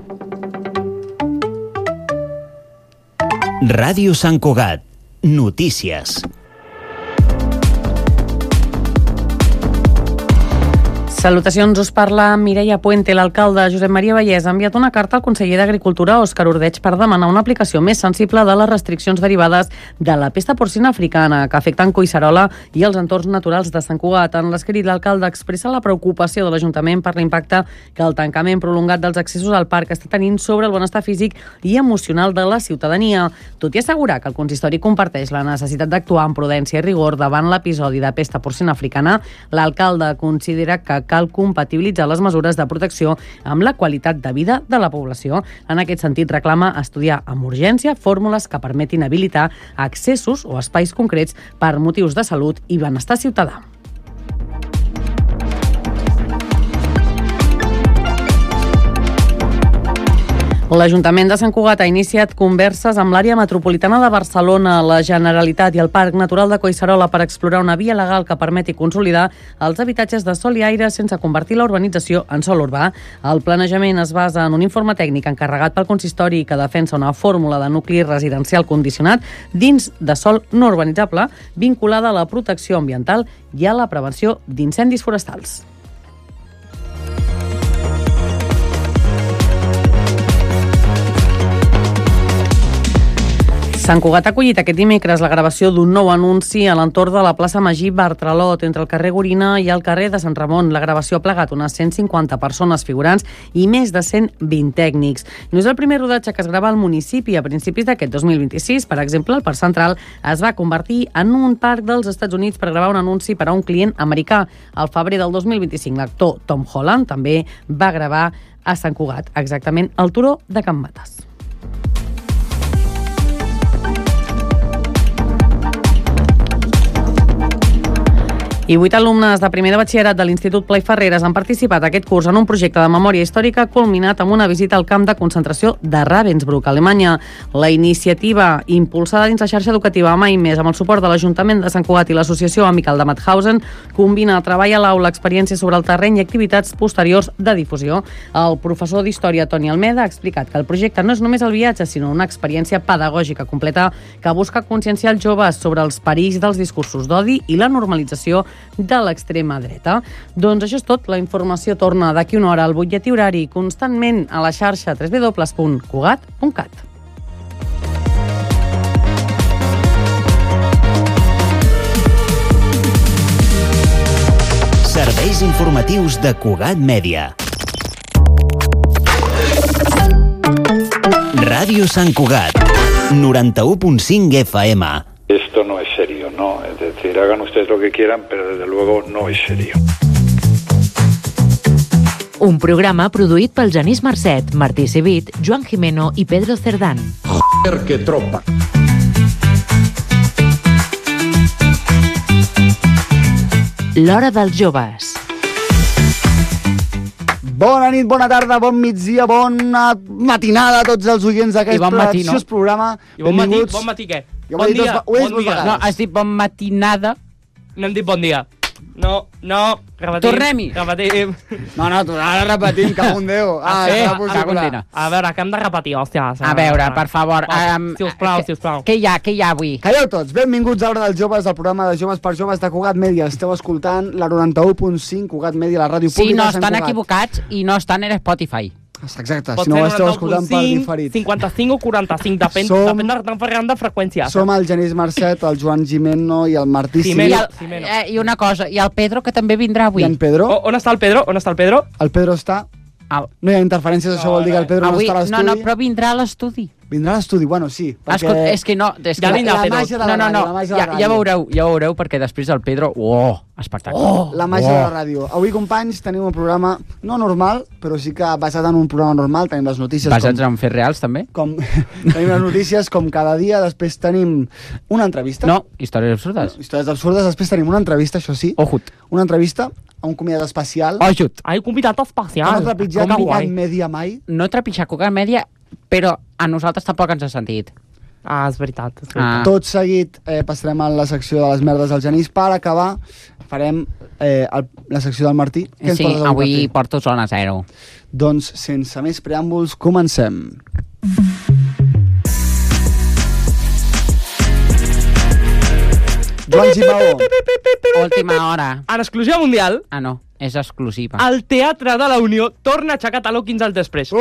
Ràdio Sant Cugat. Notícies. Salutacions, us parla Mireia Puente. L'alcalde Josep Maria Vallès ha enviat una carta al conseller d'Agricultura, Òscar Ordeig, per demanar una aplicació més sensible de les restriccions derivades de la pesta porcina africana, que afecten Collserola i els entorns naturals de Sant Cugat. En l'escrit, l'alcalde expressa la preocupació de l'Ajuntament per l'impacte que el tancament prolongat dels accessos al parc està tenint sobre el benestar físic i emocional de la ciutadania. Tot i assegurar que el consistori comparteix la necessitat d'actuar amb prudència i rigor davant l'episodi de pesta porcina africana, l'alcalde considera que cal compatibilitzar les mesures de protecció amb la qualitat de vida de la població. En aquest sentit, reclama estudiar amb urgència fórmules que permetin habilitar accessos o espais concrets per motius de salut i benestar ciutadà. L'Ajuntament de Sant Cugat ha iniciat converses amb l'àrea metropolitana de Barcelona, la Generalitat i el Parc Natural de Collserola per explorar una via legal que permeti consolidar els habitatges de sol i aire sense convertir la urbanització en sòl urbà. El planejament es basa en un informe tècnic encarregat pel consistori que defensa una fórmula de nucli residencial condicionat dins de sòl no urbanitzable vinculada a la protecció ambiental i a la prevenció d'incendis forestals. Sant Cugat ha acollit aquest dimecres la gravació d'un nou anunci a l'entorn de la plaça Magí Bartralot, entre el carrer Gorina i el carrer de Sant Ramon. La gravació ha plegat unes 150 persones figurants i més de 120 tècnics. No és el primer rodatge que es grava al municipi. A principis d'aquest 2026, per exemple, el Parc Central es va convertir en un parc dels Estats Units per gravar un anunci per a un client americà. Al febrer del 2025, l'actor Tom Holland també va gravar a Sant Cugat, exactament al turó de Can Mates. I 8 alumnes de primer de batxillerat de l'Institut Pla i Ferreres han participat aquest curs en un projecte de memòria històrica culminat amb una visita al camp de concentració de Ravensbrück, a Alemanya. La iniciativa, impulsada dins la xarxa educativa Mai Més, amb el suport de l'Ajuntament de Sant Cugat i l'Associació Amical de Mauthausen, combina treball a l'aula, experiència sobre el terreny i activitats posteriors de difusió. El professor d'Història, Toni Almeda, ha explicat que el projecte no és només el viatge, sinó una experiència pedagògica completa que busca conscienciar els joves sobre els perills dels discursos d'odi i la normalització de l'extrema dreta. Doncs això és tot. La informació torna d'aquí una hora al butlletí horari, constantment a la xarxa www.cugat.cat. Serveis informatius de Cugat Mèdia. Ràdio Sant Cugat, 91.5 FM. Esto no es serio, ¿no? Es decir, hagan ustedes lo que quieran, pero desde luego no es serio. Un programa produït pel Genís Marcet, Martí Civit, Joan Jimeno i Pedro Cerdán. Joder, que tropa! L'Hora dels Joves. Bona nit, bona tarda, bon migdia, bona matinada a tots els oients d'aquest preciós programa. I bon matí, bon matí què? Bon dia, bon dia. No, has dit bon matinada. No hem dit bon dia. No, repetim. Tornem-hi. Repetim. No, ara repetim, cago en Déu. A veure, que hem de repetir, hòstia. A veure, per favor. Sisplau. Què hi ha avui? Calleu tots, benvinguts a Hora dels Joves, el programa de joves per joves de Cugat Mèdia. Esteu escoltant la 91.5 Cugat Mèdia, la ràdio pública de Sant Cugat. Sí, no estan equivocats i no estan en Spotify. Exacte, si no ho esteu escoltant per diferit. 55 o 45, depèn de freqüència. Som el Genís Marcet, el Joan Jimeno i el Martí Civit. I una cosa, i el Pedro, que també vindrà avui. I en Pedro? On està el Pedro? El Pedro està... No hi ha interferències, això vol dir que el Pedro no està a l'estudi. No, però vindrà a l'estudi. Vindrà a l'estudi, bueno, sí. Escolta, és que no... Ja vindrà el Pedro. Ja veureu, perquè després el Pedro... espectacle. La màgia de la ràdio. Avui, companys, tenim un programa no normal, però sí que basat en un programa normal. Tenim les notícies... Basats en fets reals, també? Tenim les notícies com cada dia, després tenim una entrevista. No, històries absurdes. Històries absurdes, després tenim una entrevista, això sí. Ojut. Una entrevista a un convidat especial. Ojut. Un convidat especial. No trepitjar Cugat Mèdia mai. No trepitjar Cugat Mèdia, però a nosaltres tampoc ens ha sentit. Ah, és veritat. Tot seguit passarem a la secció de les merdes del Genís. Per acabar farem la secció del Martí. Què ens Sí, portes avui Martí? porto zona zero. Doncs, sense més preàmbuls, comencem. Joan Gimao. Última hora. En exclusiva mundial, Ah, no, és exclusiva. el Teatre de la Unió torna a aixecar taló 15 anys després.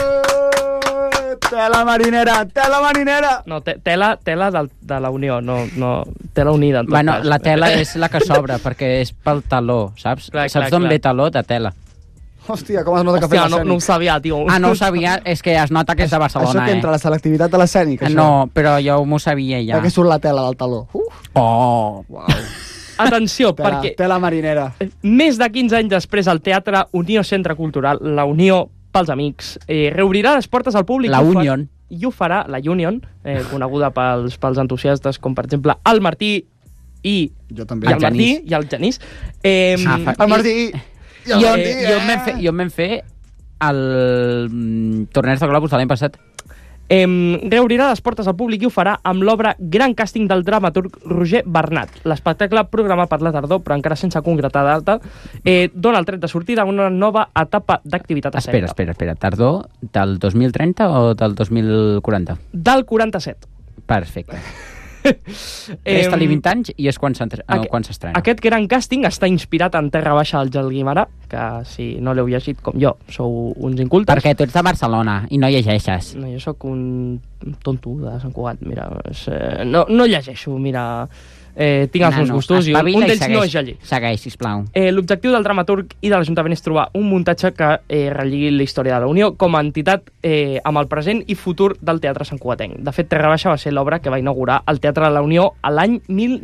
Tela marinera, tela marinera! No, tela de la Unió, no tela unida. En tot Bueno, cas. la tela és la que sobra, perquè és pel taló, saps? Clar, Saps clar, d'on clar. ve taló? De tela. Hòstia, com es nota que ha fet Hòstia, no ho l'escènic. sabia, tio. Ah, no ho sabia, és que es nota que és de Això Barcelona, que entra la selectivitat de l'escènic, això. No, però jo m'ho sabia ja. De què surt la tela del taló? Oh, Uau. Atenció, Tela, perquè tela marinera. més de 15 anys després el Teatre Unió Centre Cultural, la Unió pels Amics, reobrirà les portes al públic. La Union. I ho farà, la Union, coneguda pels entusiastes, com per exemple el Martí i Jo també. el El Martí Genís. i el Genís. El Martí... I el Martí, Jo em vam fer el torneig de Globus de l'any passat. Reobrirà les portes al públic i ho farà amb l'obra Gran Càsting del dramaturg Roger Bernat. L'espectacle, programat per la tardor, però encara sense concretar data, dona el tret de sortida a una nova etapa d'activitat escènica. Espera. Tardor del 2030 o del 2040? Del 47. Perfecte. Resta-li 20 anys i és quan s'estrena. Aquest gran càsting està inspirat en Terra Baixa del Gel Guimarà, que si no l'heu llegit com jo, sou uns incultes. Perquè tu ets de Barcelona i no llegeixes. No, jo sóc un tonto de Sant Cugat, mira. No llegeixo, mira. Tinc els meus gustos i un d'ells no és llegir. Segueix, sisplau. L'objectiu del dramaturg i de l'Ajuntament és trobar un muntatge que relligui la història de la Unió com a entitat amb el present i futur del teatre santcugatenc. De fet, Terra Baixa va ser l'obra que va inaugurar el Teatre de la Unió a l'any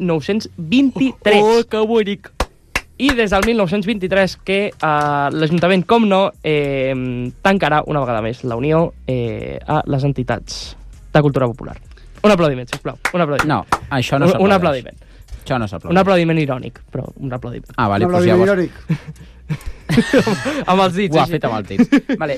1923. Oh, que bonic! I des del 1923 que l'Ajuntament, com no, tancarà una vegada més la Unió a les entitats de cultura popular. Un aplaudiment, sisplau. Un aplaudiment. No, això no s'aplaudeix. Un aplaudiment. Això no s'aplaudeix. Un aplaudiment irònic, però un aplaudiment. Ah, vale, Un doncs aplaudiment llavors... Amb els dits. Ho ha així. fet amb els dits. Vale.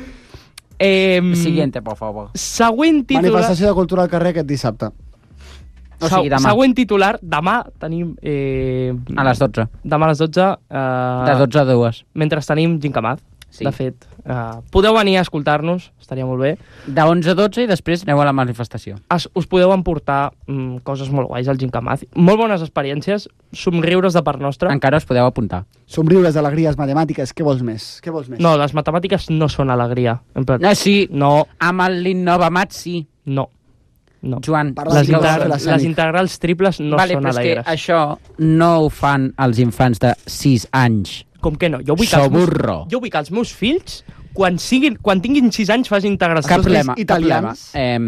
Siguiente, por favor. Següent titular... Manifestació de cultura al carrer aquest dissabte. O sigui, demà. Següent titular, demà tenim... A les 12. Demà a les 12. De 12 a 2. Mentre tenim Gincamad. Sí. De fet, podeu venir a escoltar-nos, estaria molt bé. De 11 a 12 i després aneu a la manifestació. Us podeu emportar coses molt guais al Gincamad. Molt bones experiències, somriures de part nostra. Encara us podeu apuntar. Somriures, alegries, matemàtiques, què vols més? Què vols més? No, les matemàtiques no són alegria. En plan, No, sí. No, Amb l'Innovamat sí. no. Joan, Parla Les, sí que vols fer les l'escènic. integrals triples no vale, són però és que alegres. això no ho fan els infants de 6 anys. Com que no? Jo vull que, Soburro. jo vull que els meus fills, quan tinguin 6 anys, facin integrals. Cap fills problema. italians.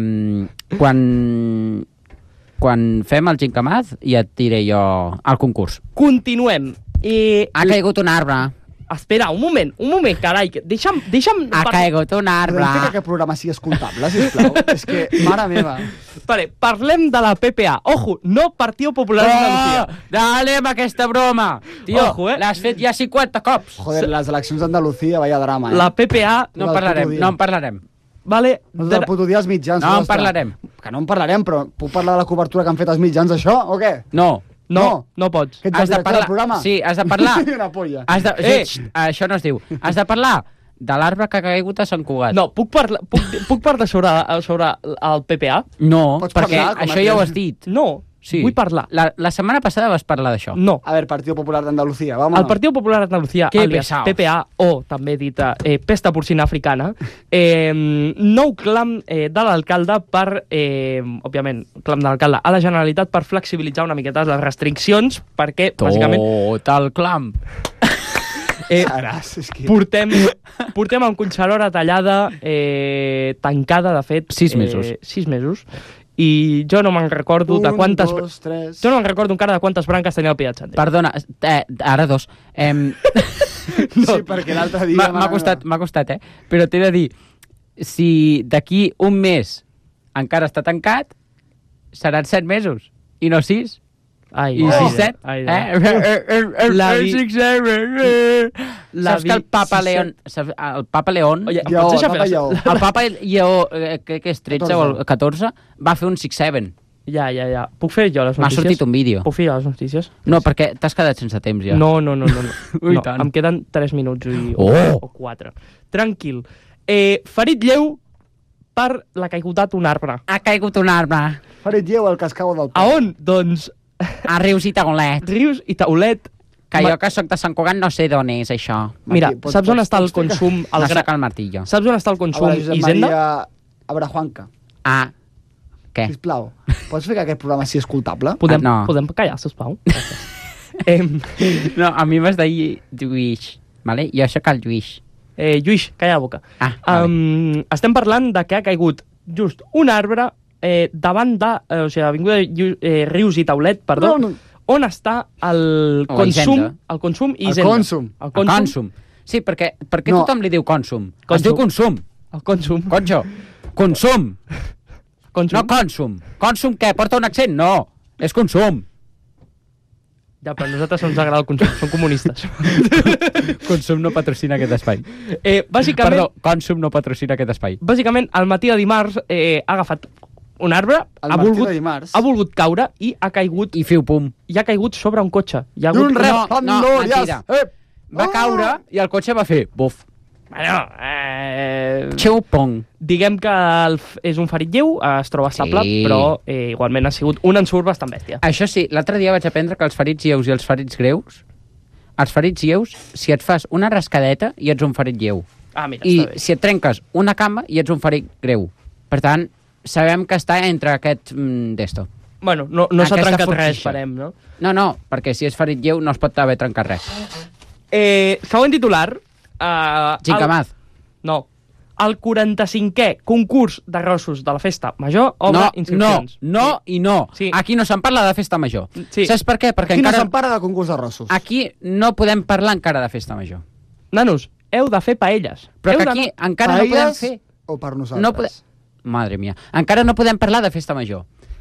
Quan fem el Gincamad ja et diré jo el concurs. Continuem. Ha caigut un arbre. Espera, un moment, carai. Deixa'm Ha caigut un arbre. Podem fer que aquest programa sigui escoltable, sisplau? És que, mare meva. Vale, parlem de la PPA. Ojo, no Partido Popular d'Andalucía. Dale amb aquesta broma. Tio, Ojo, l'has fet ja 50 cops. Joder, les eleccions d'Andalucía, vaya drama, La PPA, No en parlarem. vale, No del puto dia els mitjans. No en ostres. parlarem. Que no en parlarem, però puc parlar de la cobertura que han fet els mitjans, això, o què? No. no pots. Que ets Has el de director parlar... del programa? Sí, has de parlar... Una polla. Això no es diu. Has de parlar de l'arbre que ha caigut a Sant Cugat. No, puc parlar sobre el PPA? No, Pots perquè parlar, com això a ja ho que- has dit. No, Sí. vull parlar. La setmana passada vas parlar d'això. No. A ver, Partido Popular d'Andalucía, vamos. El Partido Popular d'Andalucía, Que alias pesaos. PPA, o també dita pesta porcina africana, nou clam de l'alcalde per, òbviament, clam de l'alcalde a la Generalitat per flexibilitzar una miqueta les restriccions, perquè, bàsicament, Tot el clam. Seràs, és que... portem amb conxalora tallada, tancada, de fet... 6 mesos. 6 mesos. I jo no me'n recordo de quantes... 1, 2, 3... Jo no me'n recordo encara de quantes branques tenia el peatge. Perdona, ara 2. Sí, perquè l'altre dia... M'ha costat, Però t'he de dir, si d'aquí un mes encara està tancat, seran 7 mesos, i no 6. Ai, I 6-7? Saps que el Papa León... El Papa León... Oye, Lleó, pots deixar Papa fer Lleó. El Papa Lleó, crec que és 13 o el 14, va fer un 6-7. Ja. Puc fer jo les M'ha notícies? sortit un vídeo. Puc fer jo les notícies? No, perquè t'has quedat sense temps ja. No. Ui, No, tant. em queden 3 minuts Oh! o 4. Tranquil. Ferit lleu per la caigudat d'un arbre. Ha caigut un arbre. Ferit lleu el cascau del A on? Doncs A Rius i Taulet. Rius i Taulet. Que jo que soc de Sant Cugat no sé d'on és això. Mira, Martí, saps on està el explicar? consum? No sac el martillo. Saps on està el A consum veure, Josep Hisenda? Maria Abrajuanca, Ah, què? sisplau, pots fer que aquest programa sigui escoltable? Podem, no. podem callar, sisplau? No, a mi m'has de dir Lluís, vale? Jo soc el Lluís. Lluís, calla la boca. Ah, vale. Estem parlant de que ha caigut just un arbre davant de... o sigui, l'avinguda Rius i Taulet, perdó, No. on està el O consum... Hisenda. El consum i El Hisenda. Consum. El El consum. Consum. Sí, perquè No. tothom li diu Consum. Consum. Es diu Consum. El consum. Conjo. Consum. Consum. No Consum. Consum què? Porta un accent? No. És Consum. Ja, però a nosaltres no ens agrada el consum, som comunistes. Consum no patrocina aquest espai. Bàsicament, Perdó, Consum no patrocina aquest espai. bàsicament, al matí de dimarts ha agafat un arbre, El ha Martí volgut, de dimarts. ha volgut caure i ha caigut, I fiu pum. i ha caigut sobre un cotxe. Hi ha I hagut un No, rep amb no, glòries. mentira. Va caure i el cotxe va fer buf. Bueno, Xeu pong. diguem que és un ferit lleu, es troba estable, Sí. però igualment ha sigut un ensurt bastant bèstia. Això sí, l'altre dia vaig aprendre que els ferits lleus i els ferits greus, els ferits lleus, si et fas una rascadeta i ets un ferit lleu. Ah, mira, I està bé. si et trenques una cama i ets un ferit greu. Per tant, sabem que està entre aquest d'esto. Bueno, no s'ha Aquesta trencat forquilla. res, esperem, no? No, perquè si és ferit lleu no es pot haver trencat res. Següent titular. Gincamaz. No. El 45è concurs d'arrossos de la festa major obre inscripcions. No i no. Sí. Aquí no se'n parla de festa major. Sí. Saps per què? Perquè Aquí no encara... s'empara de concurs de rossos. Aquí no podem parlar encara de festa major. Nanos, heu de fer paelles. Però Heu que d'anar- aquí encara no podem Paelles fer... o per nosaltres? No podem... Madre mia. Encara no podem parlar de festa major.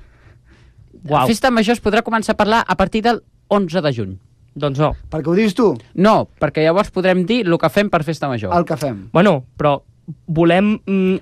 Uau. Festa major es podrà començar a parlar a partir del 11 de juny. Doncs no. Perquè ho dius tu, No, perquè llavors podrem dir el que fem per festa major. el que fem. Bueno, però volem...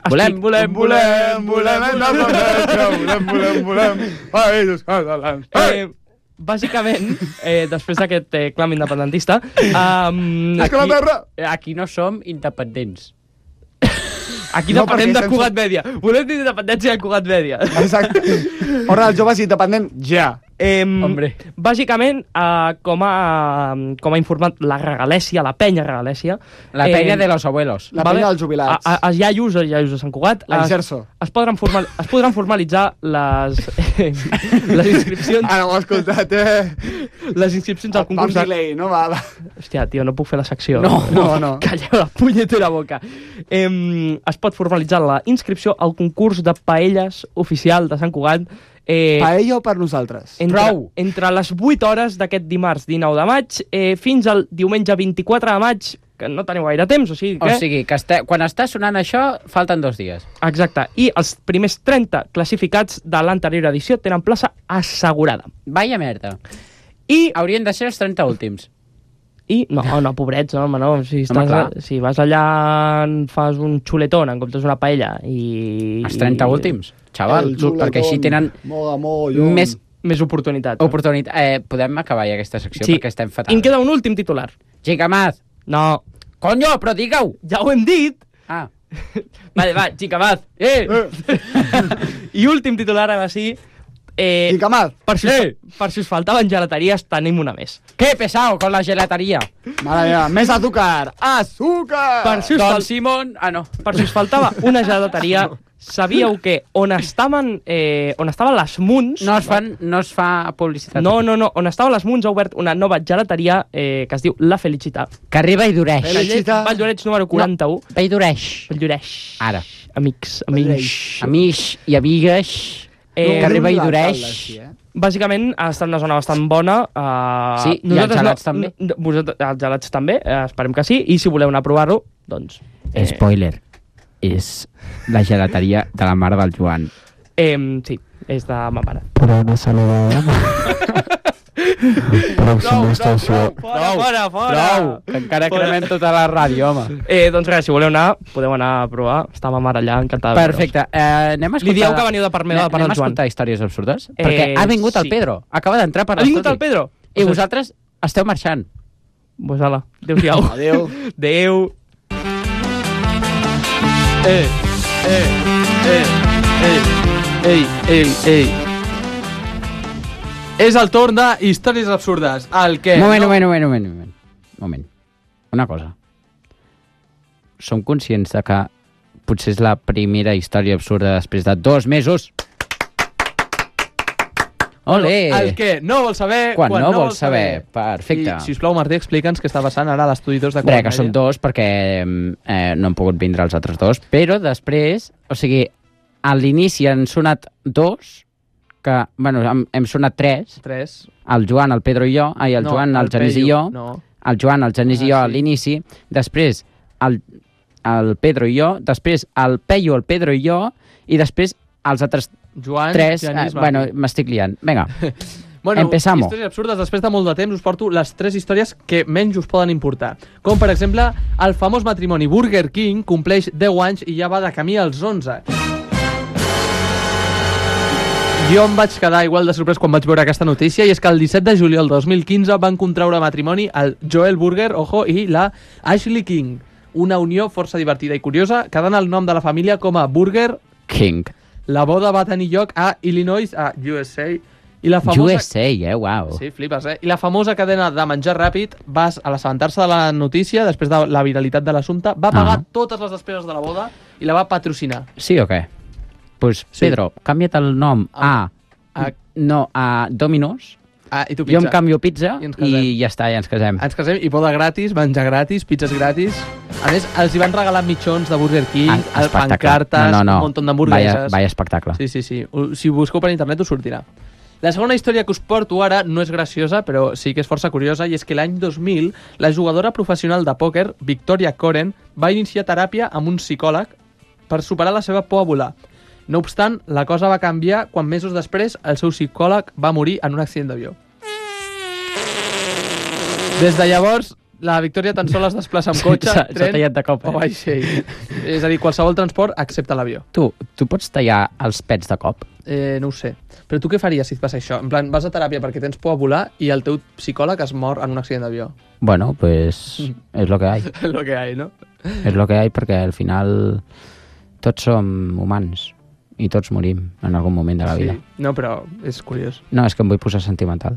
Països catalans. Bàsicament, després d'aquest clam independentista... És que la terra... Aquí no som independents. Aquí No, depenem perquè de estem Cugat Mèdia. Volem dir independència de Cugat Mèdia. Exacte. Hora dels joves independent, ja. Hombre. Bàsicament, com ha informat la Regalèsia, la penya Regalèsia... La penya de los abuelos. La penya dels jubilats. Els iaios de Sant Cugat... L'Inserso. Es podran formalitzar les inscripcions... Ara ho he escoltat, Les inscripcions al concurs Amb delay, no? Va. Hòstia, tio, no puc fer la secció. No. Calleu la punyetera boca. Es pot formalitzar la inscripció al concurs de paelles oficial de Sant Cugat. Paella o per nosaltres? Entre les 8 hores d'aquest dimarts 19 de maig fins al diumenge 24 de maig, que no teniu gaire temps, o sigui que... O sigui, que quan està sonant això, falten 2 dies. Exacte. I els primers 30 classificats de l'anterior edició tenen plaça assegurada. Vaya merda. I... Haurien de ser els 30 últims. No, pobrets, no, home, no. Si clar. vas allà, fas un xuletón en comptes d'una paella i... Els 30 últims, xaval, perquè així tenen més oportunitat. Podem acabar ja aquesta secció Sí. perquè estem I fatal. em queda un últim titular. Gincamaz. No. Conyo, però digue-ho. Ja ho hem dit. Ah. Vale, va, Gincamaz. I últim titular, ara sí. Gincamaz. Per si us faltaven gelateries, tenim una més. Que pesado con la gelateria. Mare meva, més azúcar. Azúcar! Per si us, Don Simón... Ah, no. per si us faltava una gelateria, sabíeu que on estaven les Munts... No es fa publicitat. No, on estaven les Munts ha obert una nova gelateria que es diu La Felicitat. Que arriba i dureix. Felicitat. Vall d'Oreig número 41. No, i dureix. Vall d'Oreig. Ara. Amics. Amics i amigues. Que arriba i dureix. Bàsicament ha estat una zona bastant bona. Sí, i els gelats també. Els gelats també, esperem que sí. I si voleu anar a provar-ho, doncs... Spoiler. És la gelateria de la mare del Joan. Sí, és de ma mare. Però no saludem. Pròxima estació. Fora! Prou, que encara cremem tota la ràdio, home. Doncs res, si voleu anar, podeu anar a provar. Està ma mare allà, encantada. Perfecte. Anem a escoltar... Li dieu que veniu de part meva, de part del Joan. Anem a escoltar històries absurdes? Perquè ha vingut el Pedro. Acaba d'entrar per l'estudi. Ha vingut el Pedro? I vosaltres esteu marxant. Pues ala, adéu-siau. Adéu. Adéu. Ei. És el torn de històries absurdes. El que... Moment. Una cosa. Som conscients de que potser és la primera història absurda després de 2 mesos? Ole! El que no vol saber... Quan no vol saber. Perfecte. I, sisplau, Martí, explica'ns què està passant ara a l'estudi 2 de Cugat Mèdia. Que som 2 perquè no han pogut vindre els altres 2, però després, o sigui, a l'inici han sonat 2, que, bueno, hem sonat 3. El Joan, el Pedro i jo, el Joan, el Genís i jo, el Joan, el Genís i jo a l'inici, després el Pedro i jo, després el Peyu, el Pedro i jo, i després els altres Joan, 3, bueno, m'estic liant. Vinga, empezamos. Històries absurdes, després de molt de temps us porto les 3 històries que menys us poden importar. Com, per exemple, el famós matrimoni Burger King compleix 10 anys i ja va de camí als 11. Jo em vaig quedar igual de sorprès quan vaig veure aquesta notícia, i és que el 17 de juliol de 2015 van contraure matrimoni el Joel Burger, i la Ashley King. Una unió força divertida i curiosa, quedant el nom de la família com a Burger King. La boda va tenir lloc a Illinois, a USA. I la famosa... USA, uau. Sí, flipes, I la famosa cadena de menjar ràpid va assabentar-se de la notícia, després de la viralitat de l'assumpte, va pagar totes les despeses de la boda i la va patrocinar. Sí o què? Pues, Pedro, canvia't el nom a Domino's. I tu pizza. Jo em canvio pizza i ja està, ja ens casem. Ens casem i boda gratis, menjar gratis, pizzas gratis. A més, els hi van regalar mitjons de Burger King, pancartes, un munt d'hamburgueses. Vaya espectacle. Sí. Si busqueu per internet us sortirà. La segona història que us porto ara no és graciosa, però sí que és força curiosa, i és que l'any 2000 la jugadora professional de pòquer, Victoria Koren, va iniciar teràpia amb un psicòleg per superar la seva por a volar. No obstant, la cosa va canviar quan mesos després el seu psicòleg va morir en un accident d'avió. Des de llavors, la Victòria tan sols es desplaça amb cotxe, tren o vaixell. És a dir, qualsevol transport excepte l'avió. Tu pots tallar els pets de cop? No ho sé. Però tu què faries si et passa això? En plan, vas a teràpia perquè tens por a volar i el teu psicòleg es mor en un accident d'avió. Bueno, pues es lo que hay. Es lo que hay, ¿no? Es lo que hay perquè al final tots som humans i tots morim en algun moment de la vida. No, però és curiós. No, és que em vull posar sentimental.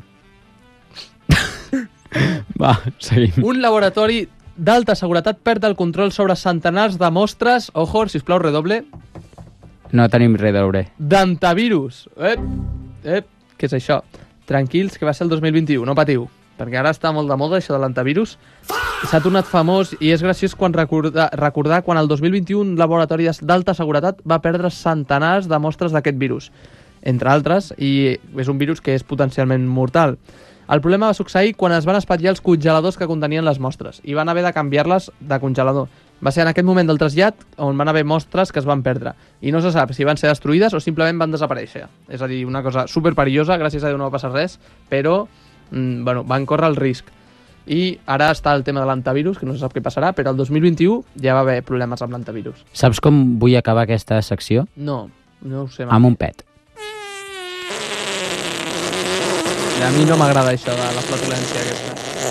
Va, seguim. Un laboratori d'alta seguretat perd el control sobre centenars de mostres, ojo, sisplau, redoble. No tenim redoble. D'antivirus. Què és això? Tranquils, que va ser el 2021, no patiu. Perquè ara està molt de moda això de l'antivirus. S'ha tornat famós i és graciós quan recordar quan el 2021 un laboratori d'alta seguretat va perdre centenars de mostres d'aquest virus. Entre altres, i és un virus que és potencialment mortal. El problema va succeir quan es van espatllar els congeladors que contenien les mostres i van haver de canviar-les de congelador. Va ser en aquest moment del trasllat on van haver mostres que es van perdre i no se sap si van ser destruïdes o simplement van desaparèixer. És a dir, una cosa superperillosa, gràcies a Déu no va passar res, però van córrer el risc. I ara està el tema de l'antivirus, que no se sap què passarà, però el 2021 ja va haver problemes amb l'antivirus. Saps com vull acabar aquesta secció? No ho sé. Amb un pet. A mi no m'agrada això de la flatulència aquesta.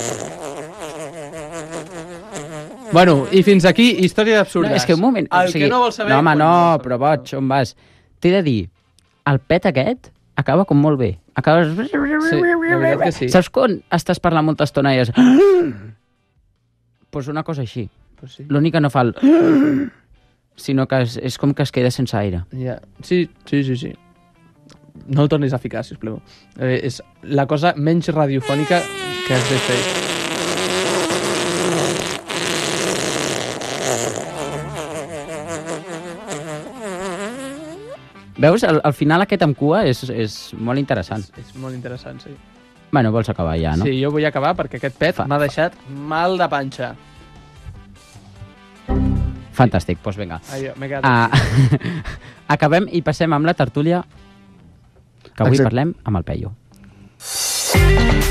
Bueno, i fins aquí, històries absurdes. No, és que un moment... Que no vol saber... No, home, no, però boig, on vas? T'he de dir, el pet aquest acaba com molt bé. Acabes... Sí, la veritat que sí. Saps quan estàs parlant molta estona i és... Pues una cosa així. Pues sí. L'únic que no fa el... Sinó que és com que es queda sense aire. Ja. Sí. No el tornis a ficar, sisplau. És la cosa menys radiofònica que has de fer. Veus? Al final aquest amb cua és molt interessant. És molt interessant, sí. Bueno, vols acabar ja, no? Sí, jo vull acabar perquè aquest pet m'ha deixat mal de panxa. Fantàstic, doncs vinga. M'he quedat acabem i passem amb la tertúlia que avui parlem amb el Peyu.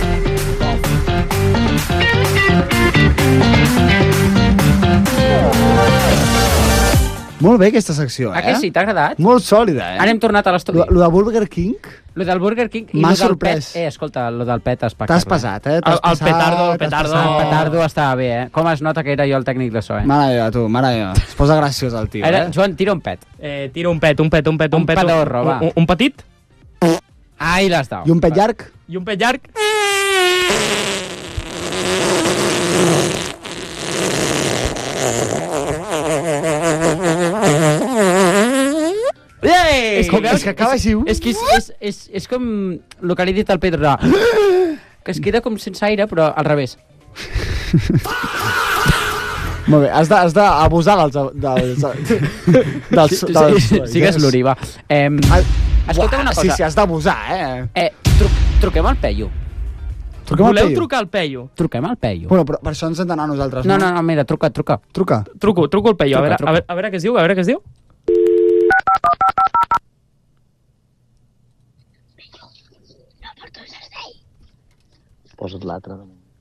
Molt bé aquesta secció, Ah, que sí? T'ha agradat? Molt sòlida, Ara hem tornat a l'estudi. Lo de Burger King Lo del Burger King i m'ha lo del sorprès. pet. Escolta, lo del pet espectacle. T'has passat, eh? El petardo, el t'has petardo. passat. El petardo estava bé, eh? Com es nota que era jo el tècnic de so, eh? Mare meva, tu, mare meva. Es posa graciós el tio, Ara, eh? Joan, tira un pet. Tira un pet. Un pedorro, va. Un petit Ai, l'has dado. I un pet llarg? i un pet llarg. És És que acaba així. És com el que li he dit al Pedro, que es queda com sense aire, però al revés. Molt bé, has d'abusar dels Sigues l'Uri, va. Escolta una cosa. Sí, has d'abusar, Truquem al Peyu. Voleu trucar al Peyu? Truquem al Peyu. Bueno, però per això ens hem d'anar nosaltres, No, mira, truca. Truca. Truco al Peyu, Truca. a veure què es diu, a veure què es diu. Posa't l'altre.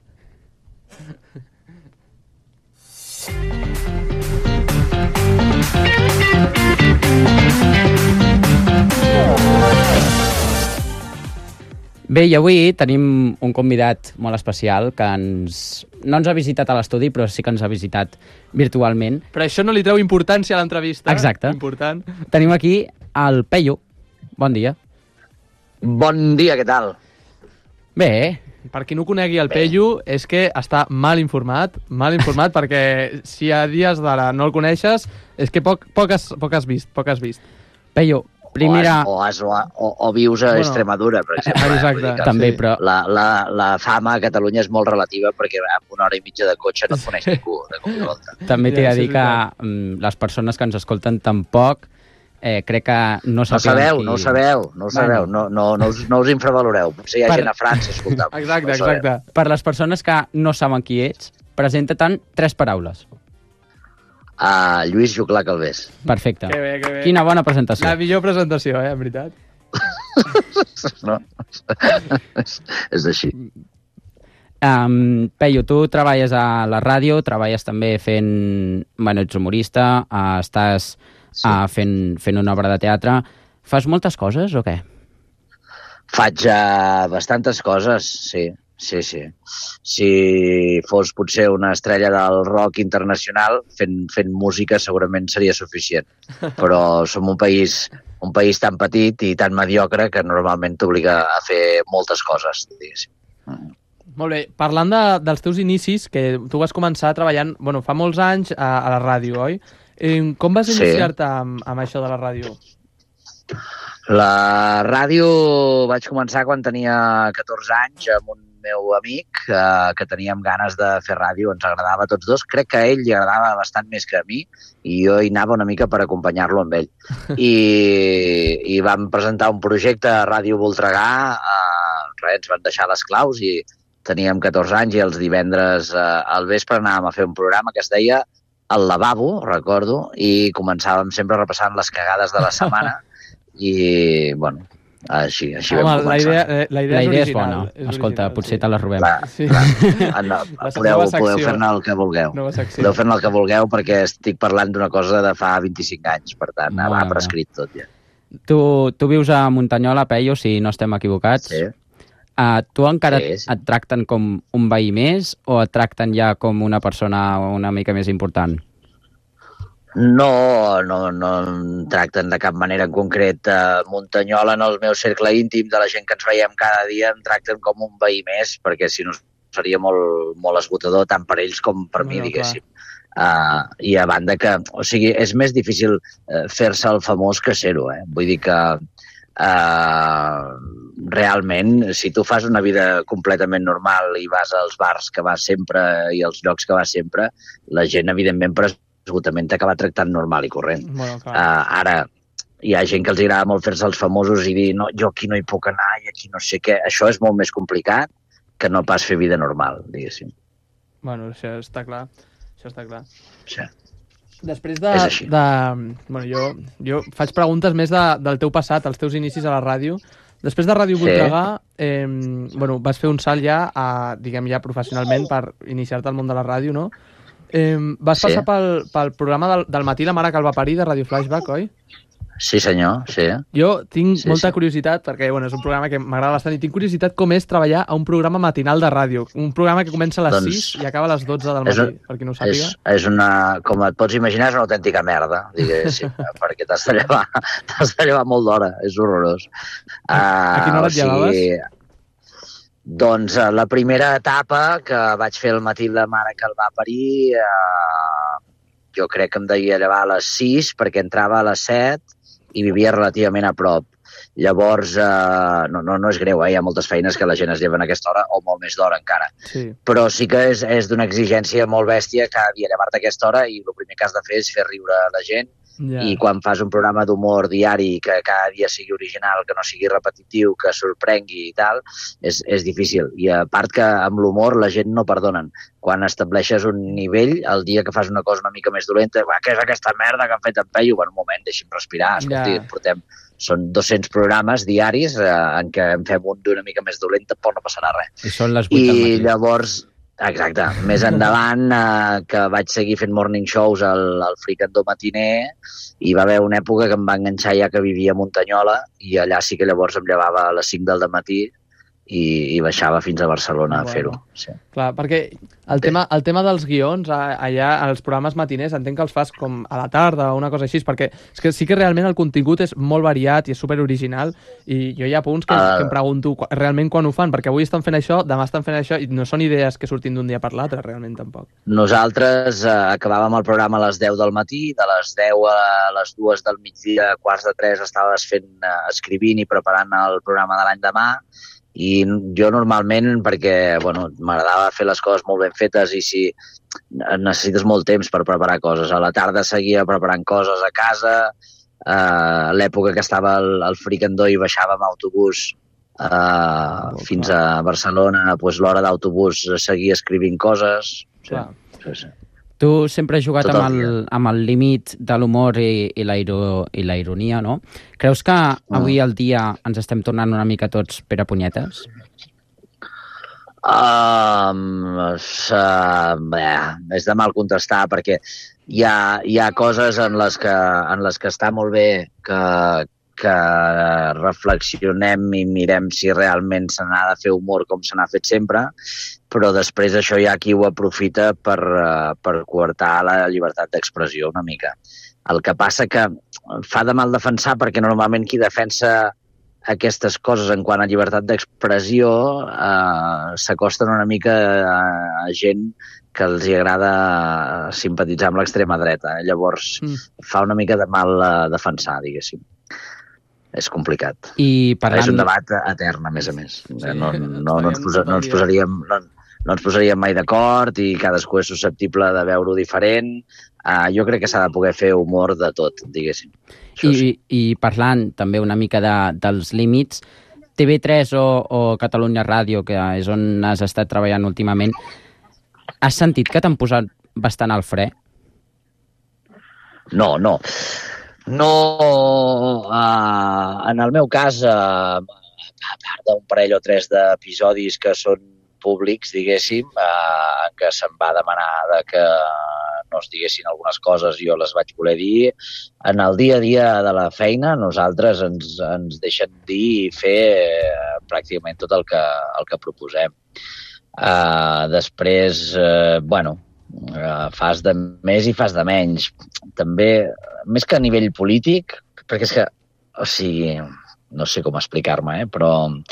Bé, i avui tenim un convidat molt especial que no ens ha visitat a l'estudi, però sí que ens ha visitat virtualment. Però això no li treu importància a l'entrevista. Exacte. Important. Tenim aquí el Peyu. Bon dia. Bon dia, què tal? Bé. Per qui no conegui el Peyu, és que està mal informat perquè si a dies d'ara no el coneixes, és que poc has vist. Peyu, primera... O vius a Extremadura, per exemple. Exacte. També, però... La fama a Catalunya és molt relativa perquè amb una hora i mitja de cotxe no et coneix ningú de cop i volta. També t'he de dir que les persones que ens escolten tampoc crec que no sapien No ho sabeu. No us infravaloreu. Potser hi ha gent a França escoltant. Exacte. Per les persones que no saben qui ets, presenta-te'n 3 paraules. Lluís Juclar Calvés. Perfecte. Que bé. Quina bona presentació. La millor presentació, en veritat. No, és així. Peyu, tu treballes a la ràdio, treballes també fent... Bueno, ets humorista, estàs fent una obra de teatre. Fas moltes coses o què? Faig bastantes coses, sí. Si fos potser una estrella del rock internacional, fent música segurament seria suficient. Però som un país tan petit i tan mediocre que normalment t'obliga a fer moltes coses, diguéssim. Molt bé. Parlant dels teus inicis, que tu vas començar treballant, fa molts anys a la ràdio, oi? Com vas iniciar-te amb això de la ràdio? La ràdio vaig començar quan tenia 14 anys amb un meu amic que teníem ganes de fer ràdio, ens agradava a tots dos. Crec que a ell li agradava bastant més que a mi i jo hi anava una mica per acompanyar-lo amb ell. I vam presentar un projecte a Ràdio Voltregà, ens van deixar les claus i teníem 14 anys i els divendres al vespre anàvem a fer un programa que es deia El Lavabo, recordo, i començàvem sempre repassant les cagades de la setmana i, bueno, així vam començar. La idea és bona. Escolta, potser te la robem. Podeu fer-ne el que vulgueu. Podeu fer-ne el que vulgueu perquè estic parlant d'una cosa de fa 25 anys, per tant, ha prescrit tot ja. Tu vius a Muntanyola, Peyu, si no estem equivocats. Sí. Tu encara et tracten com un veí més o et tracten ja com una persona una mica més important? No em tracten de cap manera en concret. Muntanyola, en el meu cercle íntim de la gent que ens veiem cada dia, em tracten com un veí més, perquè si no seria molt esgotador tant per ells com per mi, diguéssim. I a banda que, és més difícil fer-se el famós que ser-ho, Vull dir que realment, si tu fas una vida completament normal i vas als bars que vas sempre i als llocs que vas sempre, la gent, evidentment, per esgotament t'acaba tractant normal i corrent. Ara, hi ha gent que els agrada molt fer-se els famosos i dir, no, jo aquí no hi puc anar i aquí no sé què. Això és molt més complicat que no pas fer vida normal, diguéssim. Bueno, això està clar. Sí. Després jo faig preguntes més del teu passat, els teus inicis a la ràdio, Després de Ràdio Sí. Voltregà, vas fer un salt ja, diguem ja professionalment, per iniciar-te al món de la ràdio, no? Vas Sí. passar pel programa del matí La mare que el va parir, de Ràdio Flashback, oi? Sí, senyor, sí. Jo tinc molta sí. curiositat, perquè és un programa que m'agrada bastant, i tinc curiositat com és treballar a un programa matinal de ràdio. Un programa que comença a les 6 i acaba a les 12 del matí, per qui no ho sàpiga. És una, com et pots imaginar, és una autèntica merda, diguéssim, perquè t'has de llevar molt d'hora, és horrorós. A quina hora et llevaves? Doncs la primera etapa que vaig fer al matí la mare que el va parir, jo crec que em devia llevar a les 6 perquè entrava a les 7 i vivia relativament a prop. Llavors, no és greu, hi ha moltes feines que la gent es lleva a aquesta hora o molt més d'hora encara. Sí. Però sí que és d'una exigència molt bèstia cada dia llevar-te a aquesta hora i el primer que has de fer és fer riure la gent. Ja. I quan fas un programa d'humor diari que cada dia sigui original, que no sigui repetitiu, que sorprengui i tal, és difícil. I a part que amb l'humor la gent no perdonen. Quan estableixes un nivell, el dia que fas una cosa una mica més dolenta, què és aquesta merda que ha fet en Peyu? Bueno, un moment, deixi'm respirar. Escolti, són 200 programes diaris en què en fem un d'una mica més dolenta, però no passarà res. I són les 8 del matí. I llavors, exacte, més endavant que vaig seguir fent morning shows al Fricandó matiner i va haver una època que em va enganxar ja que vivia a Muntanyola i allà sí que llavors em llevava a les 5 del matí i baixava fins a Barcelona a fer-ho. Sí. Clar, perquè el tema dels guions allà als programes matiners entenc que els fas com a la tarda o una cosa així, perquè és que sí que realment el contingut és molt variat i és superoriginal i jo hi ha punts que em pregunto realment quan ho fan, perquè avui estan fent això, demà estan fent això i no són idees que surtin d'un dia per l'altre, realment tampoc. Nosaltres acabàvem el programa a les 10 del matí, de les 10 a les 2 del migdia, quarts de 3 estaves escrivint i preparant el programa de l'any demà. I jo normalment, perquè m'agradava fer les coses molt ben fetes i si necessites molt temps per preparar coses. A la tarda seguia preparant coses a casa, a l'època que estava al Fricandó i baixàvem autobús fins a Barcelona, l'hora d'autobús seguia escrivint coses. Sí. Tu sempre has jugat amb el límit de l'humor i la ironia, no? Creus que avui al dia ens estem tornant una mica tots Perepunyetes? És de mal contestar perquè hi ha coses en les que està molt bé que reflexionem i mirem si realment se n'ha de fer humor com se n'ha fet sempre, però després això hi ha qui ho aprofita per coartar la llibertat d'expressió una mica. El que passa que fa de mal defensar perquè normalment qui defensa aquestes coses en quant a llibertat d'expressió s'acosten una mica a gent que els agrada simpatitzar amb l'extrema dreta. Llavors fa una mica de mal defensar, diguéssim. És complicat. És un debat etern, a més a més. No ens posaríem mai d'acord i cadascú és susceptible de veure-ho diferent. Jo crec que s'ha de poder fer humor de tot, diguéssim. I parlant també una mica dels límits, TV3 o Catalunya Ràdio, que és on has estat treballant últimament, has sentit que t'han posat bastant al fre? No. En el meu cas, a part d'un parell o tres d'episodis que són públics, diguéssim, que se'm va demanar que no es diguessin algunes coses i jo les vaig voler dir. En el dia a dia de la feina, nosaltres ens deixen dir i fer pràcticament tot el que proposem. Després, fas de més i fas de menys. També, més que a nivell polític, perquè és que, no sé com explicar-me, però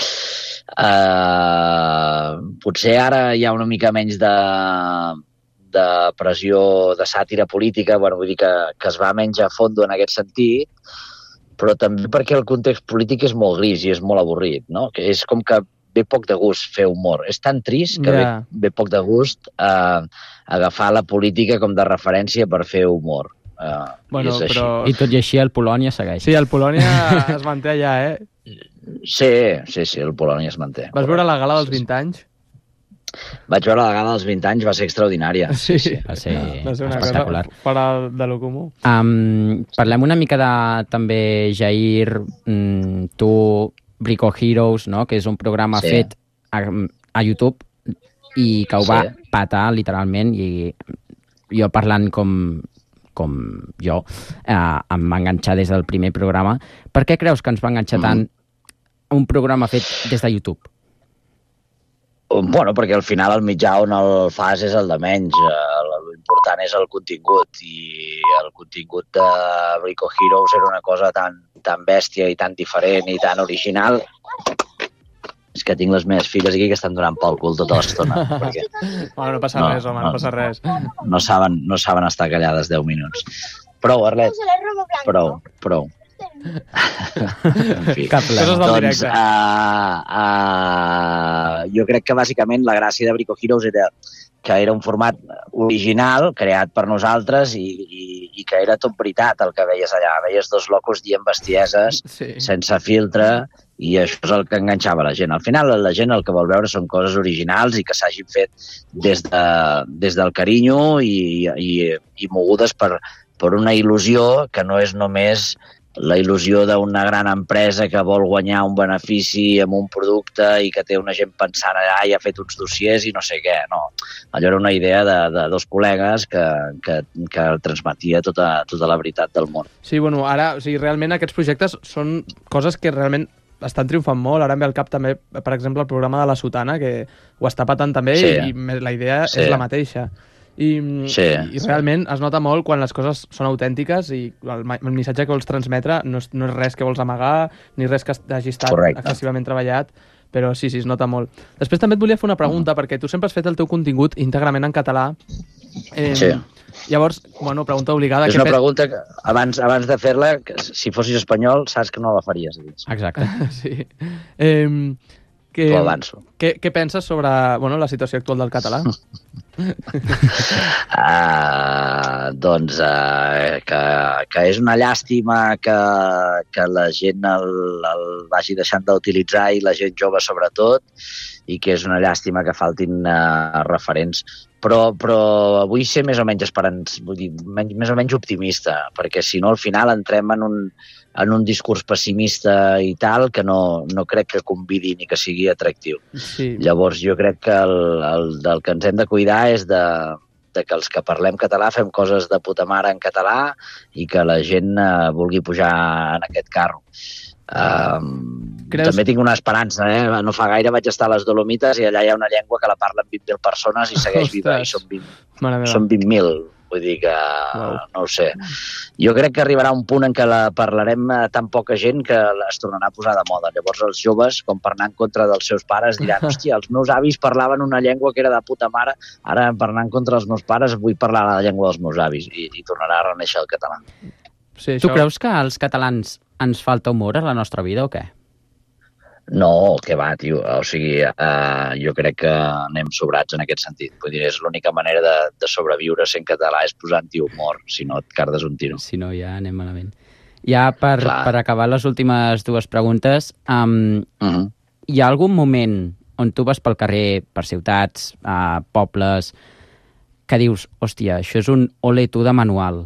potser ara hi ha una mica menys de pressió, de sàtira política, vull dir que es va menys a fondo en aquest sentit, però també perquè el context polític és molt gris i és molt avorrit, no? Que és com que ve poc de gust fer humor. És tan trist que ve poc de gust agafar la política com de referència per fer humor. I tot i així el Polònia segueix. Sí, el Polònia es manté allà, Sí, el Polònia es manté. Vas veure la gala dels 20 anys? Vaig veure la gala dels 20 anys, va ser extraordinària. Sí. Va ser espectacular. Fora de lo comú. Parlem una mica de, també, Jair, tu Brico Heroes, no? Que és un programa fet a YouTube i que ho va patar, literalment, i jo parlant com jo, em va enganxar des del primer programa. Per què creus que ens va enganxar tant un programa fet des de YouTube? Bueno, perquè al final el mitjà on el fas és el de menys. L'important és el contingut, i el contingut de Brico Heroes era una cosa tan bèstia i tan diferent i tan original. És que tinc les meves filles aquí que estan donant pel cul tota l'estona. Perquè... Bueno, no passa res, home, no passa res. No saben estar callades 10 minuts. Prou, Arlet. Prou. En fi. Doncs, jo crec que bàsicament la gràcia de Brico Heroes era que era un format original, creat per nosaltres, i que era tot veritat el que veies allà. Veies dos locos dient bestieses, sense filtre, i això és el que enganxava la gent. Al final, la gent el que vol veure són coses originals i que s'hagin fet des del carinyo i mogudes per una il·lusió que no és només la il·lusió d'una gran empresa que vol guanyar un benefici amb un producte i que té una gent pensant allà i ha fet uns dossiers i no sé què, no. Allò era una idea de dos col·legues que transmetia tota la veritat del món. Sí, bueno, ara, o sigui, realment aquests projectes són coses que realment estan triomfant molt. Ara em ve al cap també, per exemple, el programa de La Sotana, que ho està patant també, i la idea és la mateixa. I realment es nota molt quan les coses són autèntiques i el missatge que vols transmetre no és res que vols amagar ni res que hagi estat excessivament treballat, però sí, es nota molt. Després també et volia fer una pregunta, perquè tu sempre has fet el teu contingut íntegrament en català. Llavors, bueno, pregunta obligada. És una pregunta que abans de fer-la, si fossis espanyol, saps que no la faries. Exacte. Sí. T'ho avanço. Què penses sobre la situació actual del català? Doncs que és una llàstima que la gent el vagi deixant d'utilitzar, i la gent jove sobretot, i que és una llàstima que faltin referents. Però vull ser més o menys vull dir, més o menys optimista, perquè si no al final entrem en un discurs pessimista i tal, que no crec que convidi ni que sigui atractiu. Sí. Llavors jo crec que del que ens hem de cuidar és de que els que parlem català fem coses de puta mare en català i que la gent vulgui pujar en aquest carro. També tinc una esperança, no fa gaire vaig estar a les Dolomites i allà hi ha una llengua que la parlen 20.000 persones i segueix viva, i són 20.000. Vull dir que, no ho sé. Jo crec que arribarà un punt en què la parlarem tan poca gent que es tornarà a posar de moda. Llavors els joves, com per anar en contra dels seus pares, diran, hòstia, els meus avis parlaven una llengua que era de puta mare, ara per anar en contra dels meus pares vull parlar la llengua dels meus avis, i tornarà a renéixer el català. Sí, tu creus que als catalans ens falta humor a la nostra vida o què? No, què va, tio. O sigui, jo crec que anem sobrats en aquest sentit. Vull dir, és l'única manera de sobreviure sent català és posant-hi humor, si no et cardes un tiro. Si no, ja anem malament. Ja per acabar les últimes dues preguntes, hi ha algun moment on tu vas pel carrer, per ciutats, pobles, que dius, hòstia, això és un ole tu de manual?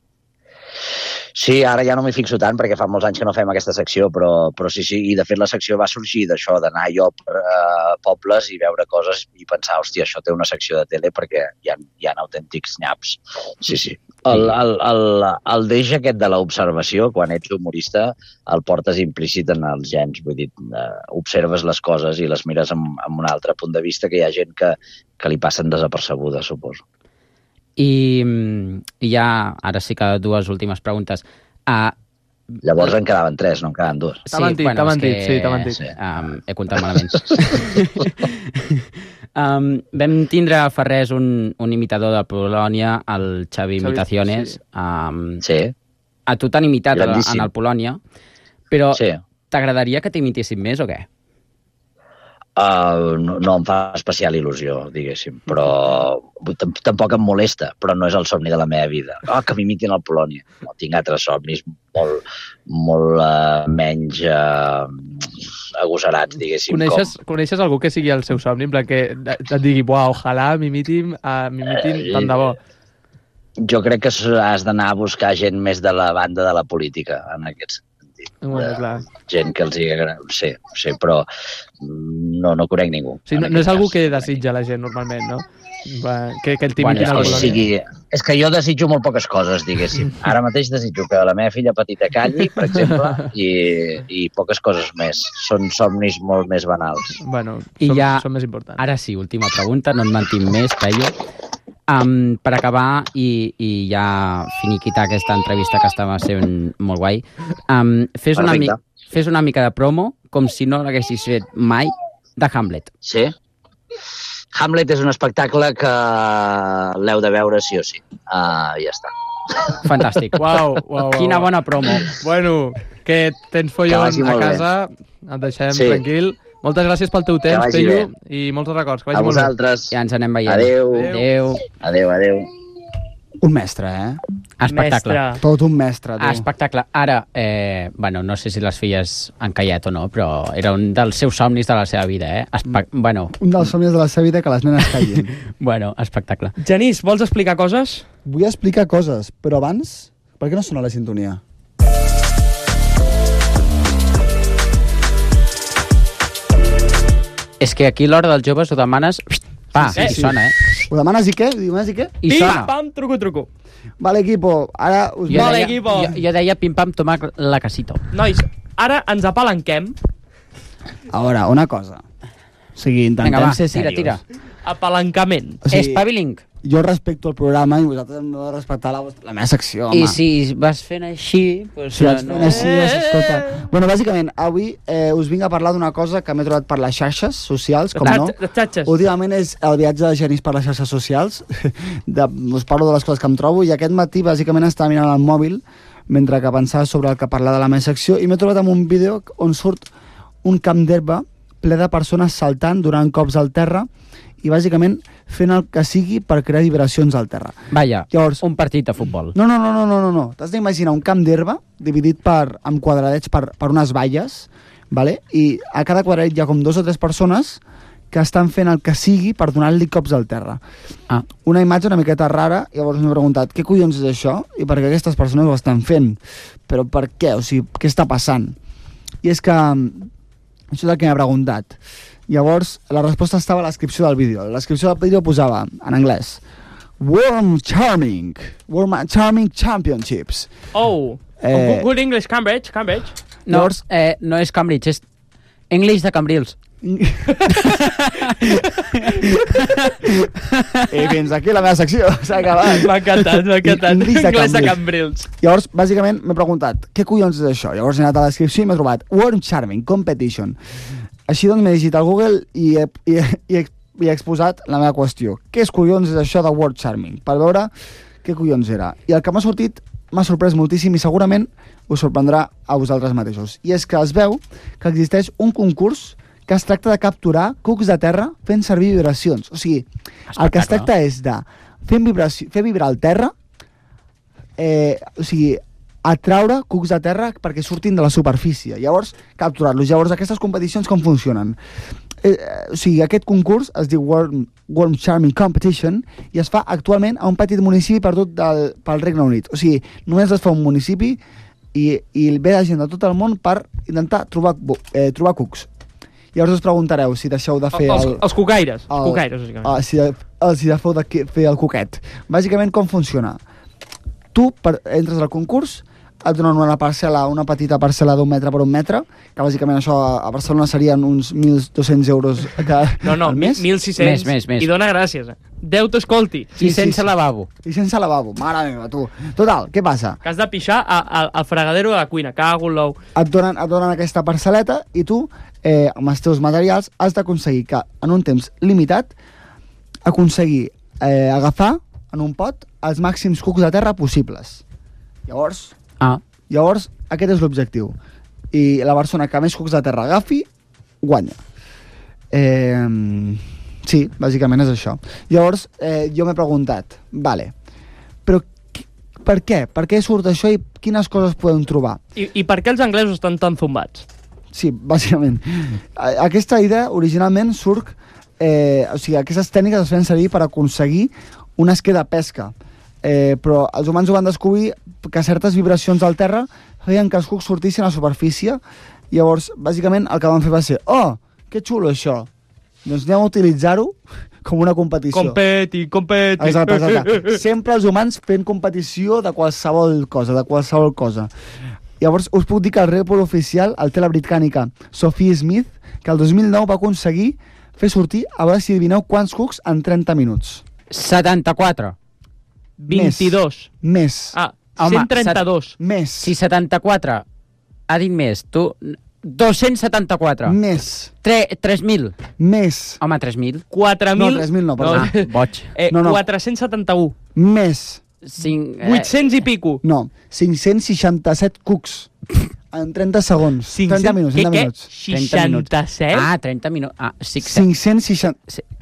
Sí, ara ja no m'hi fixo tant perquè fa molts anys que no fem aquesta secció, però sí, i de fet la secció va sorgir d'això, d'anar jo per pobles i veure coses i pensar, hòstia, això té una secció de tele perquè hi ha autèntics nyaps. Sí. El deix aquest de l'observació, quan ets humorista, el portes implícit en els gens, vull dir, observes les coses i les mires amb un altre punt de vista, que hi ha gent que li passen desapercebuda, suposo. I ja, ara sí que dues últimes preguntes. Llavors en quedaven tres, no en quedaven dues. T'han dit. He comptat malament. Vam tindre a Ferrés un imitador de Polònia, el Xavi Imitaciones. A tu t'han imitat en el Polònia, però t'agradaria que t'imitessin més o què? No em fa especial il·lusió, diguéssim, però tampoc em molesta, però no és el somni de la meva vida. Que m'imitin al Polònia. No, tinc altres somnis molt menys agosarats, diguéssim. Coneixes algú que sigui el seu somni? En plan que et digui, ojalà m'imitin tant de bo. Jo crec que has d'anar a buscar gent més de la banda de la política, en aquest sentit. Bueno, clar. Gent que els hi agrada, sí, però no conec ningú. Sí, no és algú que desitja la gent normalment, no? Que el t'imitin al Polònia. És que jo desitjo molt poques coses, diguéssim. Ara mateix desitjo que la meva filla petita calli, per exemple, i poques coses més. Són somnis molt més banals. Bueno, són més importants. Ara sí, última pregunta, no et mantinc més, Peyu. Per acabar i ja finiquitar aquesta entrevista que estava sent molt guai, fes una mica de promo com si no l'haguessis fet mai de Hamlet. Sí? Hamlet és un espectacle que l'heu de veure sí o sí. Ja està. Fantàstic. Uau. Quina bona promo. Bueno, que tens follon a casa, et deixem tranquil. Moltes gràcies pel teu temps, Peyu, i molts records. A vosaltres. Ja ens anem veient. Adéu. Un mestre, Espectacle. Mestre. Tot un mestre, tu. Espectacle. Ara, no sé si les filles han callat o no, però era un dels seus somnis de la seva vida, Un dels somnis de la seva vida que les nenes callin. Espectacle. Genís, vols explicar coses? Vull explicar coses, però abans, per què no sona la sintonia? És que aquí a l'hora dels joves ho demanes... i sona, Ho demanes i què? I sona. Pim-pam, truco. Vale, equipo, ara us... Jo deia pim-pam, toma la casito. Nois, ara ens apalanquem. A veure, una cosa. O sigui, intentem ser serios. Tira. Apalancament. Espaviling. Jo respecto el programa i vosaltres hem de respectar la meva secció, home. I si vas fent així... Si vaig fent així, escolta... Bueno, bàsicament, avui us vinc a parlar d'una cosa que m'he trobat per les xarxes socials, com no. Últimament és el viatge de Genís per les xarxes socials. Us parlo de les coses que em trobo i aquest matí, bàsicament, estava mirant el mòbil mentre que pensava sobre el que parlar de la meva secció i m'he trobat amb un vídeo on surt un camp d'herba ple de persones saltant, donant cops al terra i bàsicament fent el que sigui per crear vibracions al terra. Vaja, llavors, un partit de futbol. No. T'has d'imaginar un camp d'herba dividit amb quadradets per unes valles, vale? I a cada quadradet hi ha com 2 o 3 persones que estan fent el que sigui per donar-li cops al terra. Una imatge una miqueta rara, i llavors m'he preguntat què collons és això i per què aquestes persones ho estan fent. Però per què? O sigui, què està passant? I és que això és el que m'he preguntat. Llavors, la resposta estava a la descripció del vídeo. La descripció del vídeo posava, en anglès, World Charming Championships. Good English, Cambridge. No, no és Cambridge, és English de Cambrils. I fins aquí la meva secció, s'ha acabat. M'ha encantat. Anglès de Cambrils. Llavors, bàsicament, m'he preguntat, què collons és això? Llavors he anat a la descripció i m'he trobat World Charming Competition. Així doncs m'he llegit al Google i he exposat la meva qüestió. Què collons és això de World Charming? Per veure què collons era. I el que m'ha sortit m'ha sorprès moltíssim i segurament us sorprendrà a vosaltres mateixos. I és que es veu que existeix un concurs que es tracta de capturar cucs de terra fent servir vibracions. O sigui, el que es tracta és de fer vibrar el terra, o sigui, atraure cucs de terra perquè surtin de la superfície. Llavors, capturar-los. Llavors, aquestes competicions com funcionen? O sigui, aquest concurs es diu World Charming Competition i es fa actualment a un petit municipi perdut pel Regne Unit. O sigui, només es fa un municipi i ve la gent de tot el món per intentar trobar cucs. Llavors us preguntareu si deixeu de fer els cucaires. Bàsicament. Si deixeu de fer el cuquet. Bàsicament, com funciona? Tu entres al concurs, et donen una petita parcel·la d'1 metre per 1 metre, que bàsicament això a Barcelona serien uns 1.200 euros al mes. 1.600. Més. I dona gràcies. Déu t'escolti. I sense lavabo. I sense lavabo. Mare meva, tu. Total, què passa? Que has de pixar al fregadero de la cuina. Cago en l'ou. Et donen aquesta parcel·leta i tu, amb els teus materials, has d'aconseguir que en un temps limitat agafar en un pot els màxims cucs de terra possibles. Llavors, aquest és l'objectiu. I la persona que més cucs de terra agafi, guanya. Sí, bàsicament és això. Llavors, jo m'he preguntat, però per què? Per què surt això i quines coses podem trobar? I per què els anglesos estan tan zumbats? Sí, bàsicament. Aquesta idea originalment surt... o sigui, aquestes tècniques es feien servir per aconseguir un esquer de pesca. Però els humans ho van descobrir que certes vibracions al terra feien que els cucs sortissin a la superfície. Llavors, bàsicament, el que van fer va ser que xulo això, doncs anem a utilitzar-ho com una competició. Competi. Exacte. Sempre els humans fent competició de qualsevol cosa, Llavors, us puc dir que el rècord oficial el té la britànica Sophie Smith, que el 2009 va aconseguir fer sortir, a veure si adivineu quants cucs en 30 minuts. 74. 22. Més. Ah, Home, 132. Més. Si 74 ha dit més, tu... 274. Més. 3.000. Més. Home, 3.000. 4.000... No, 3.000 no, perdó. Boig. No. 471. Més. 800 i pico. No, 567 cucs en 30 segons. 30 minuts. 67? Ah, 30 minuts. Ah, 560...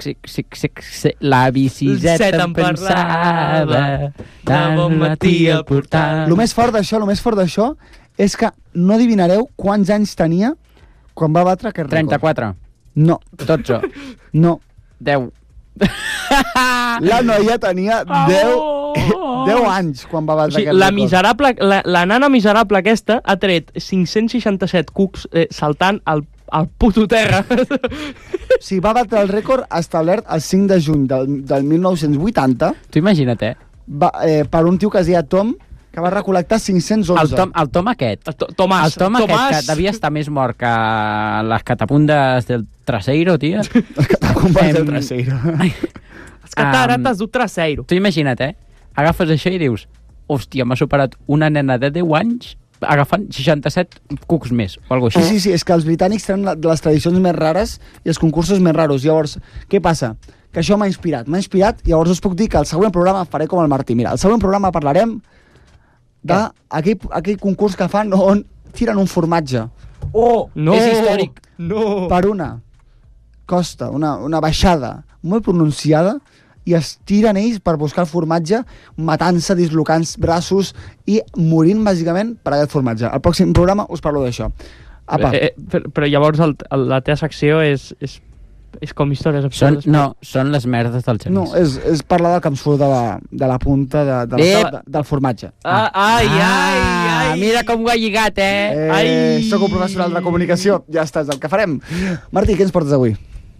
La bicicleta em pensava de bon matí a portar. El més fort d'això és que no adivinareu quants anys tenia quan va batre aquest rècord. 34. No. 12. No. 10. La noia tenia 10 anys quan va batre aquest rècord. La nana miserable aquesta ha tret 567 cucs saltant al puto terra. Sí, va batre el rècord establert el 5 de juny del 1980. Tu imagina't, per un tio que es deia Tom, que va recol·lectar 511. El Tom aquest. Tomàs. Que devia estar més mort que les catapundes del traseiro, tia. Les catacumbes del traseiro. Les catarates del traseiro. Tu imagina't, agafes això i dius, hòstia, m'ha superat una nena de 10 anys agafant 67 cucs més, o alguna cosa així. Sí, és que els britànics tenen les tradicions més rares i els concursos més raros. Llavors, què passa? Que això m'ha inspirat, i llavors us puc dir que el següent programa faré com el Martí. Mira, el següent programa parlarem d'aquell concurs que fan on tiren un formatge. No! És històric. No! Per una costa, una baixada molt pronunciada, i es tiren ells per buscar el formatge, matant-se, dislocant braços i morint, bàsicament, per aquest formatge. Al pròxim programa us parlo d'això. Però llavors la teva secció és com històries absurdes. Són les merdes del Genís. No, és parlar del que em surt de la punta del formatge. Ai! Mira com ho ha lligat, Soc un professional de comunicació. Ja està, és el que farem. Martí, què ens portes avui?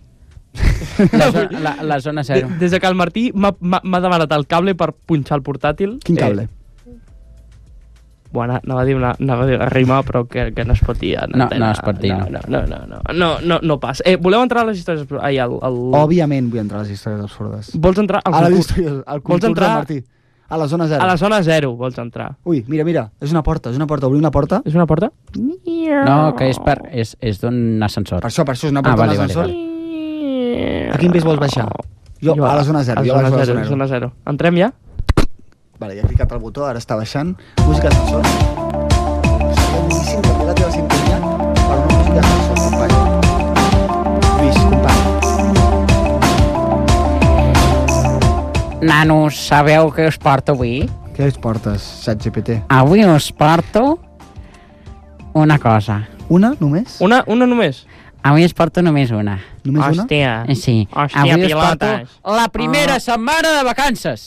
La zona 0. Des que el Martí m'ha demanat el cable per punxar el portàtil. Quin cable? Bueno, anava a dir una rima, però que no es pot dir. No es pot dir, no pas. Voleu entrar a les històries? Òbviament vull entrar a les històries absurdes. Vols entrar al concurs? Al concurs de Martí. A la zona 0. A la zona 0 vols entrar. Ui, mira, és una porta. Obrir una porta. És una porta? No, que és d'un ascensor. Per això és una porta d'un ascensor. A quin pis vols baixar? Jo a la zona 0. A la zona 0. Entrem ja? Vale, ja he clicat el botó, ara està baixant. Música d'ascensor. Seria boníssim que la teva sintonia per una música d'ascensor, company. Lluís, company. Nanos, sabeu què us porto avui? Què us portes, ChatGPT? Avui us porto una cosa. Una, només? Una només? Avui us porto només una. Només una? Hòstia. Sí. Hòstia, avui us porto pilotes. la primera setmana de vacances.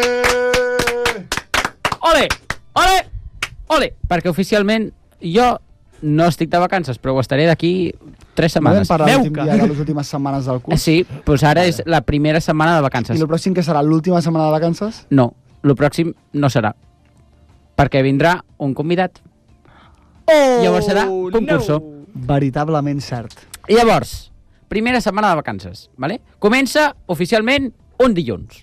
Ole! Ole! Ole! Perquè oficialment jo no estic de vacances, però ho estaré d'aquí 3 setmanes. No vam parlar l'últim dia de les últimes setmanes del curs? Sí, doncs ara és la primera setmana de vacances. I el pròxim que serà l'última setmana de vacances? No, el pròxim no serà. Perquè vindrà un convidat. Llavors serà concurso. Veritablement cert. Llavors, primera setmana de vacances, ¿vale? Comença oficialment un dilluns.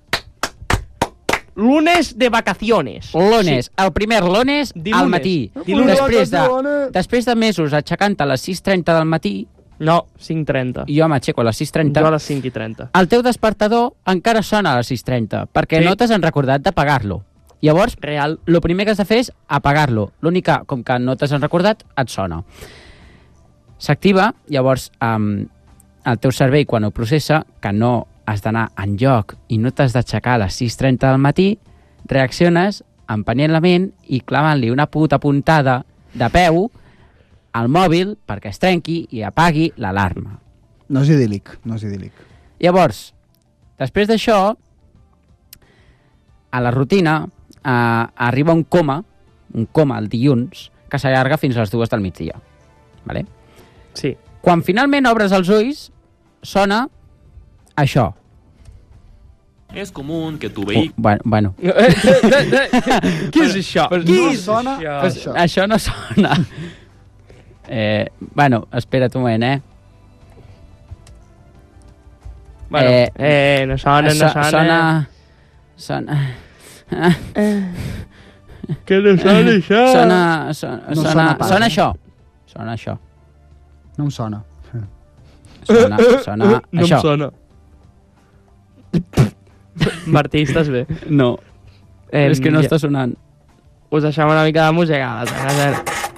Lunes de vacaciones. Lunes, sí. El primer lunes al matí. Després de mesos aixecant-te a les 6:30 del matí. No, 5:30. Jo m'aixeco a les 6:30. Jo a les 5:30. El teu despertador encara sona a les 6:30, perquè no t'has recordat d'apagar-lo. Llavors, el primer que has de fer és apagar-lo. L'únic que, com que no t'has recordat, et sona. S'activa, llavors el teu cervell, quan ho processa, que no has d'anar enlloc i no t'has d'aixecar a les 6:30 del matí, reacciones empenyent-la-ment i clavant-li una puta puntada de peu al mòbil perquè es trenqui i apagui l'alarma. No és idíl·lic. Llavors, després d'això, a la rutina arriba un coma, un coma el dilluns, que s'allarga fins a les 2 del migdia. Vale? Sí. Quan finalment obres els ulls, sona això. És comú que tu vehicle... Bueno. Què és això? No sona això. Això no sona. Bueno, espera't un moment, Bueno, no sona. Sona... Que no sona això? Sona això. Sona això. No em sona. Sona no això. em sona. Martí, estàs bé? No. És que no està sonant. Us deixem una mica de música.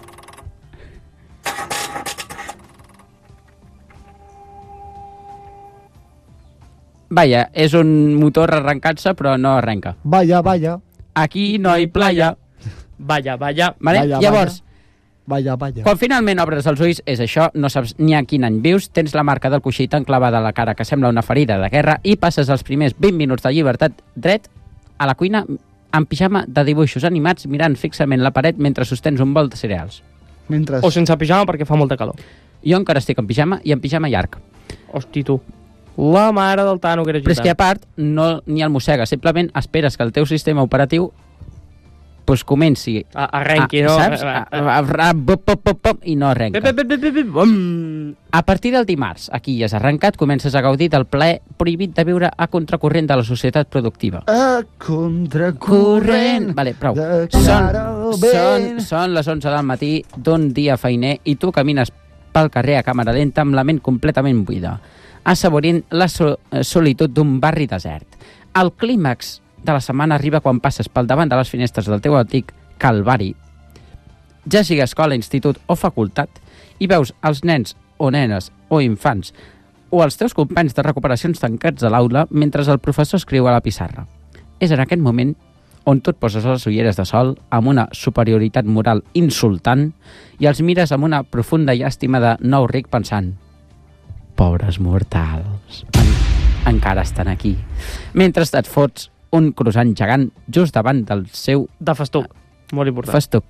Vaja, és un motor arrencant-se, però no arrenca. Vaya. Aquí no hi playa. Vaya. Vale? Vaya. Llavors, Vaya. quan finalment obres els ulls, és això, no saps ni a quin any vius, tens la marca del coixí enclavada a la cara que sembla una ferida de guerra i passes els primers 20 minuts de llibertat dret a la cuina en pijama de dibuixos animats mirant fixament la paret mentre sostens un bol de cereals. O sense pijama perquè fa molta calor. Jo encara estic en pijama i en pijama llarg. Hosti, tu. La mare del Tano que eres Però és que a part no ni el mossegues, simplement esperes que el teu sistema operatiu pues comenci arrenqui, no? Saps? I no arrenca. A partir del dimarts, aquí ja has arrencat, comences a gaudir del plaer prohibit de viure a contracorrent de la societat productiva. A contracorrent. Vale, prou. Són Són les 11 del matí d'un dia feiner i tu camines pel carrer a càmera lenta amb la ment completament buida, assaborint la solitud d'un barri desert. El clímax de la setmana arriba quan passes pel davant de les finestres del teu antic calvari, ja sigui escola, institut o facultat, i veus els nens o nenes o infants o els teus companys de recuperacions tancats a l'aula mentre el professor escriu a la pissarra. És en aquest moment on tu et poses les ulleres de sol amb una superioritat moral insultant i els mires amb una profunda llàstima de nou ric pensant: pobres mortals, encara estan aquí. Mentre et fots un croissant gegant just davant del seu... De festuc, molt important. Festuc,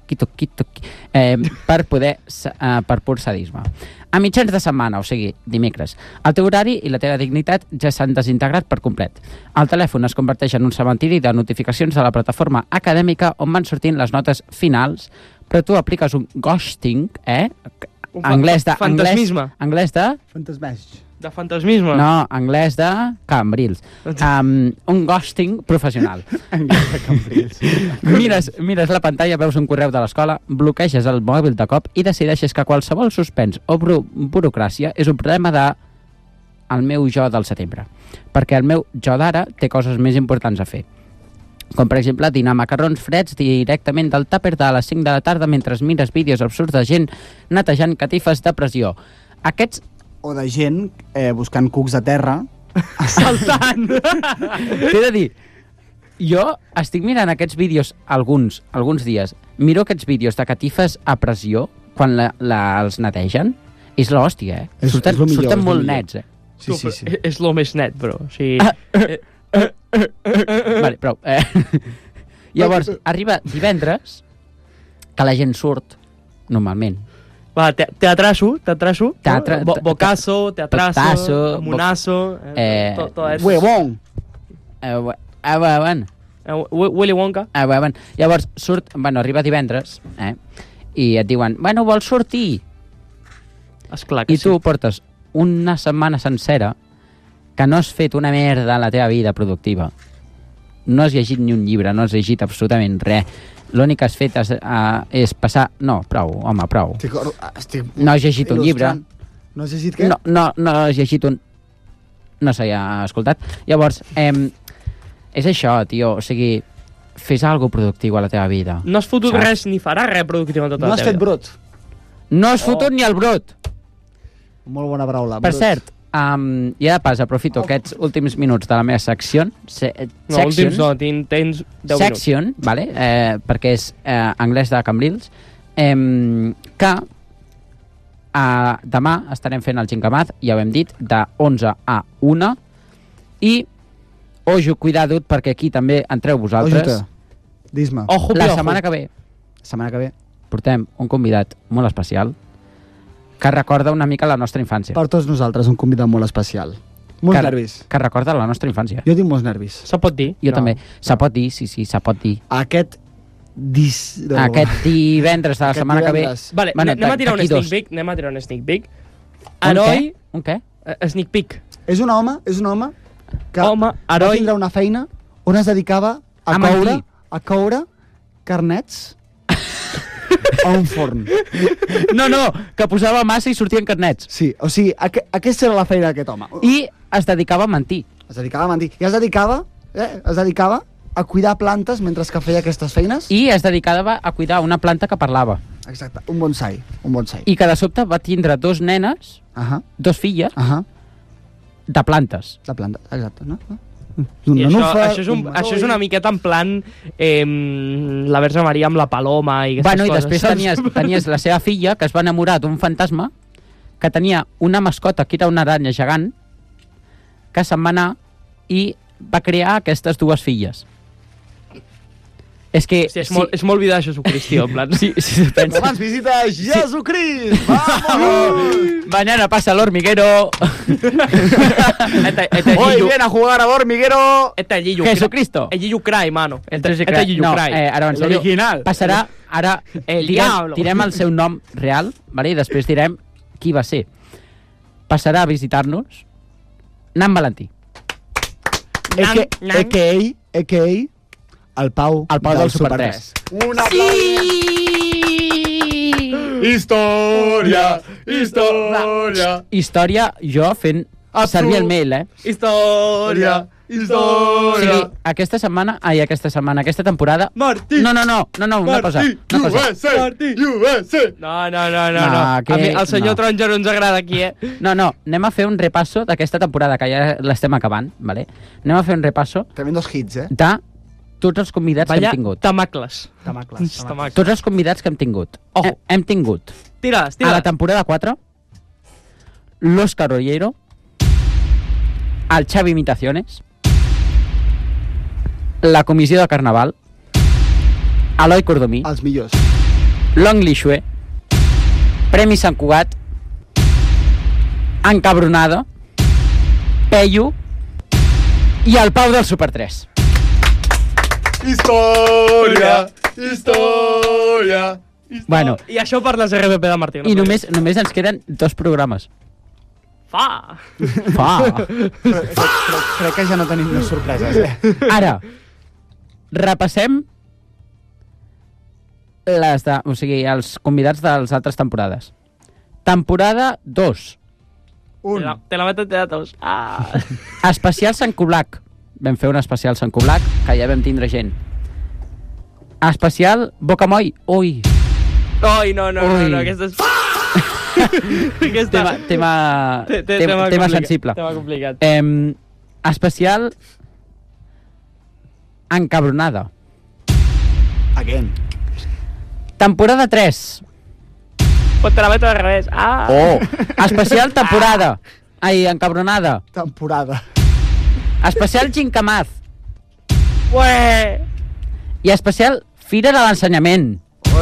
per pur sadisme. A mitjans de setmana, o sigui, dimecres, el teu horari i la teva dignitat ja s'han desintegrat per complet. El telèfon es converteix en un cementiri de notificacions de la plataforma acadèmica on van sortint les notes finals, però tu apliques un ghosting, Fantasmisme. Anglès de... De fantasmisme. No, anglès de cambrils. Un ghosting professional. Anglès de cambrils. Mires la pantalla, veus un correu de l'escola, bloqueges el mòbil de cop i decideixes que qualsevol suspens o burocràcia és un problema de el meu jo del setembre. Perquè el meu jo d'ara té coses més importants a fer. Com, per exemple, dinar macarrons freds directament del tàper de les 5 de la tarda mentre mires vídeos absurds de gent netejant catifes de pressió. Aquests... O de gent buscant cucs de terra. Saltant! T'he de dir, jo estic mirant aquests vídeos alguns dies. Miro aquests vídeos de catifes a pressió quan els netegen. És l'hòstia, Surten molt nets, Sí. És lo més net, bro. O sigui... Vale, prou. Llavors, arriba divendres, que la gent surt, normalment. Va, teatrasso. Bocasso, teatrasso, monasso... Huevón. Willy Wonka. Llavors, arriba divendres, i et diuen, vols sortir? Esclar que I tu portes una setmana sencera que no has fet una merda a la teva vida productiva. No has llegit ni un llibre, no has llegit absolutament res. L'únic que has fet és passar... No, prou, home, prou. No has llegit un llibre. No has llegit què? No has llegit un... No s'ha escoltat. Llavors, és això, tio. O sigui, fes alguna productiu a la teva vida. No has fotut res ni faràs res productiu en tota la teva vida. No has fet brot. No has fotut ni el brot. Molt bona paraula. Per cert, ja de pas aprofito aquests últims minuts de la meva secció. Últims no, tens 10 section, minuts. Vale? Perquè és anglès de Cambrils, que demà estarem fent el Gincamat, ja ho hem dit, de 11 a 1, i ojo, cuidadut, perquè aquí també entreu vosaltres. Dis-me. La setmana que ve. Setmana que ve. Portem un convidat molt especial que recorda una mica la nostra infància. Per tots nosaltres, un convidat molt especial. Molts nervis. Que recorda la nostra infància. Jo tinc molts nervis. Se pot dir? Jo també. Se pot dir, sí, se pot dir. Aquest divendres de la setmana que ve... Vale, anem a tirar un sneak peek. Heroi... Un què? Sneak peek. És un home que heroi... va tindre una feina on es dedicava a coure carnets a un forn. No, que posava massa i sortien carnets. Sí, o sigui, aquesta era la feina d'aquest home. I es dedicava a mentir. Es dedicava a mentir. I es dedicava a cuidar plantes mentre que feia aquestes feines. I es dedicava a cuidar una planta que parlava. Exacte, un bonsai. I que de sobte va tindre dos nenes, dos filles, de plantes. De plantes, exacte, no? Això és una miqueta en plan la Verge Maria amb la paloma i aquestes coses. I després tenies la seva filla que es va enamorar d'un fantasma que tenia una mascota que era una aranya gegant que se'n va anar i va crear aquestes dues filles. És que... Hòstia, és molt vida de Jesucrist, tio, en plan. Sí, abans visita Jesucrist! ¡Vamos! Mañana pasa el hormiguero. Hoy viene a jugar a hormiguero. Jesucristo. El Gillo Cry, mano. No, ara en sèrio. Passarà, ara direm el seu nom real, vale? I després direm qui va ser. Passarà a visitar-nos Nan Valentí. A.k.a. el Pau del Super 3. Un aplaudiment! Sí! Història, jo fent servir el mail, Història. O sigui, aquesta temporada... Martí! No, una cosa. Martí! No. A mi el senyor Taronja no ens agrada aquí, No, anem a fer un repasso d'aquesta temporada, que ja l'estem acabant, vale? Anem a fer un repasso... Tremendos hits, de tots els convidats que hem tingut. Tamacles. Tots els convidats que hem tingut. Hem tingut Tires. a la temporada 4 l'Òscar Ollero, el Xavi Imitaciones, la comissió de Carnaval, Eloi Cordomí, els millors, Long Li Xue, Premi Sant Cugat, Encabronada, Peyu i el Pau del Super 3. Història. Bueno, I això per les RPP de Martí. i només ens queden 2 programes. Fa! Crec que ja no tenim més sorpreses, Ara, repassem els convidats de les altres temporades. Temporada 2. Te la meto entre tots. Especial Sant Coblac. Vam fer un especial Sant Coblac, que ja vam tindre gent. Especial Bocamoll. Ui, no, aquesta és... tema sensible. Tema complicat. Especial Encabronada. Again. Temporada 3. Pues te la meto al revés. Especial temporada. Encabronada. Temporada. Especial Gincamaz. Ué! I especial Fira de l'Ensenyament.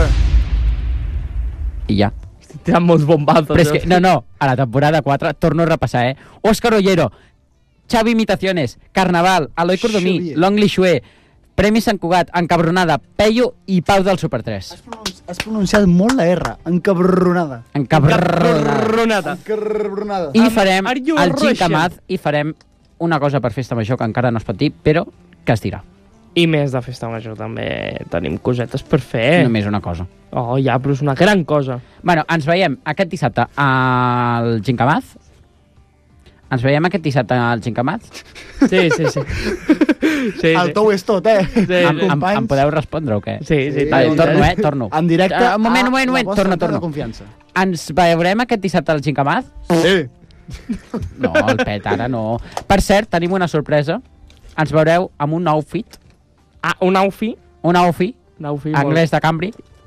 I ja. Tenen molts bombazos. Però és que, no, a la temporada 4 torno a repassar, Òscar Ollero, Xavi Imitaciones, Carnaval, Eloi Cordomí, Long Li Xue, Premi Sant Cugat, Encabronada, Peyu i Pau del Super 3. Has pronunciat molt la R. Encabronada. Encabronada. I farem el Gincamaz i farem una cosa per Festa Major que encara no es pot dir, però que es dirà. I més de Festa Major també tenim cosetes per fer. Només una cosa. Ja, però és una gran cosa. Bueno, ens veiem aquest dissabte al Gincamaz. Ens veiem aquest dissabte al Gincamaz? Sí. El tou és tot, Em podeu respondre o què? Sí. Torno. En directe un moment, torno. Confiança. Ens veurem aquest dissabte al Gincamaz? Sí. No, el pet ara no. Per cert, tenim una sorpresa. Ens veureu amb un outfit. Un outfit? Un outfit anglès de Cambridge.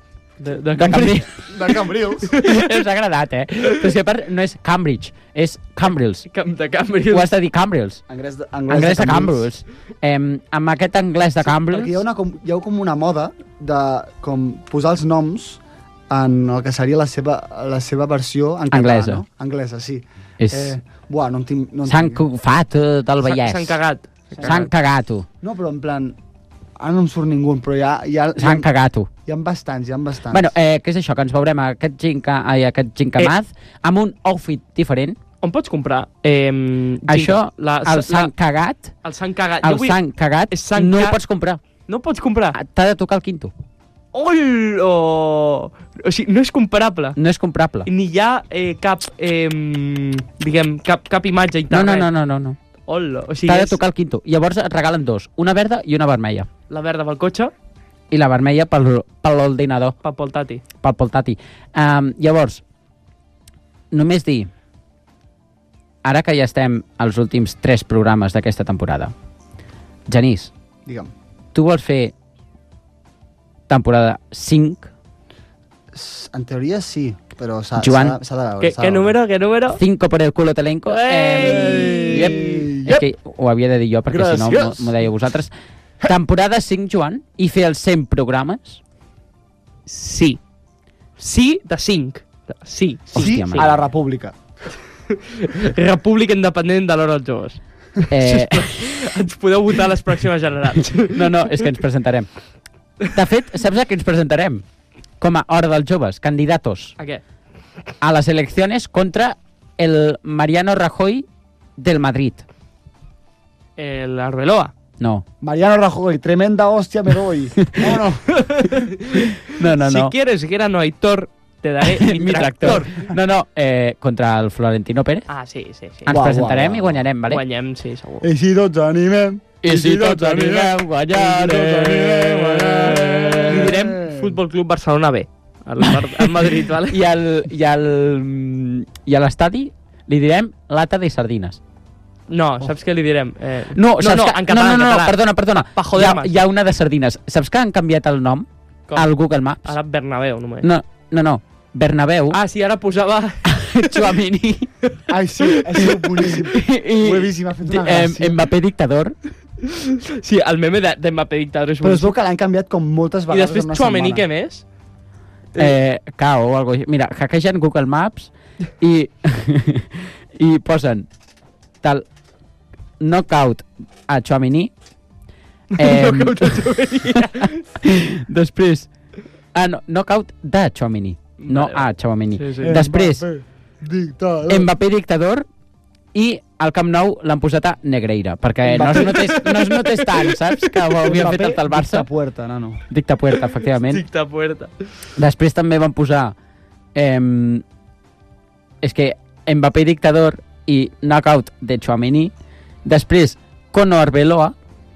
De Cambrils. De Cambrils. Ens ha agradat, Però si a part no és Cambridge, és Cambrils. De Cambrils. Ho has de dir Cambrils. Anglès de Cambrils. Amb aquest anglès de Cambrils... Perquè hi ha com una moda de com posar els noms en el que seria la seva versió en català, Anglesa. no? Anglesa, sí. És... no en tinc... S'han cufat del Vallès. S'han cagat. S'han cagat. No, però en plan... Ara no em surt ningú, però s'han cagat. Hi ha bastants, Bueno, què és això? Que ens veurem aquest gincamaz amb un outfit diferent. On pots comprar? Això, el s'han cagat. El s'han cagat. El s'han cagat no ho pots comprar. No pots comprar? T'ha de tocar el quinto. O sigui, no és comparable. No és comprable. Ni hi ha cap, diguem, cap imatge i tal. No. Hola, o sigui, t'ha de tocar el quinto. Llavors et regalen dos, una verda i una vermella. La verda pel cotxe. I la vermella per l'ordinador. Pel poltati. Pel poltati. Llavors, només dir, ara que ja estem als últims 3 programes d'aquesta temporada, Genís, digue'm, tu vols fer temporada 5? En teoria sí, però s'ha de veure. ¿Qué número? 5 por el culo telenco. És que ho havia de dir jo, perquè si no m'ho deia vosaltres. Temporada 5, Joan, i fer els 100 programes? Sí. Sí de 5. Sí. A la República. República Independent de l'Hora dels Joves. Ens podeu votar a les pròximes generals. No, és que ens presentarem. De fet, saps a què ens presentarem? Com a Hora dels Joves, candidatos. A què? A les eleccions contra el Mariano Rajoy del Madrid. El Arbeloa. No. Mariano Rajoy, tremenda hostia me doy. No. Si quieres que era no Aitor, te daré mi tractor. No, contra el Florentino Pérez. Ah, sí. Ens presentarem i guanyarem, vale? Guanyem, sí, segur. I si tots animem, guanyarem. Li direm Futbol Club Barcelona B. Al Madrid, vale? I a l'estadi li direm lata de sardines. No, saps què li direm? En català. Perdona. Pajo de Amas. Hi ha una de sardines. Saps que han canviat el nom al Google Maps? Ara Bernabéu, només. No. Bernabéu. Ah, sí, ara posava... Chouamini. Ai, sí, ha sigut boníssim. Ho he vist i m'ha fet una gràcia. Mbappé dictador. Sí, el meme de Mbappé dictador és boníssim. Però es veu que l'han canviat com moltes vegades. I després Chouamini, què més? Cao o alguna cosa. Mira, hackegen Google Maps i posen tal knockout a Chouamini. Knockout a Chouamini. Després, knockout de Chouamini, no a Chouamini. Després, Mbappé dictador i al Camp Nou l'han posat a Negreira, perquè no es notés tant, saps? Que ho havien fet el Barça. Dicta puerta, nano. Dicta puerta, efectivament. Dicta puerta. Després també van posar és que Mbappé dictador i knockout de Chouamini. Després, Cono Arbeloa.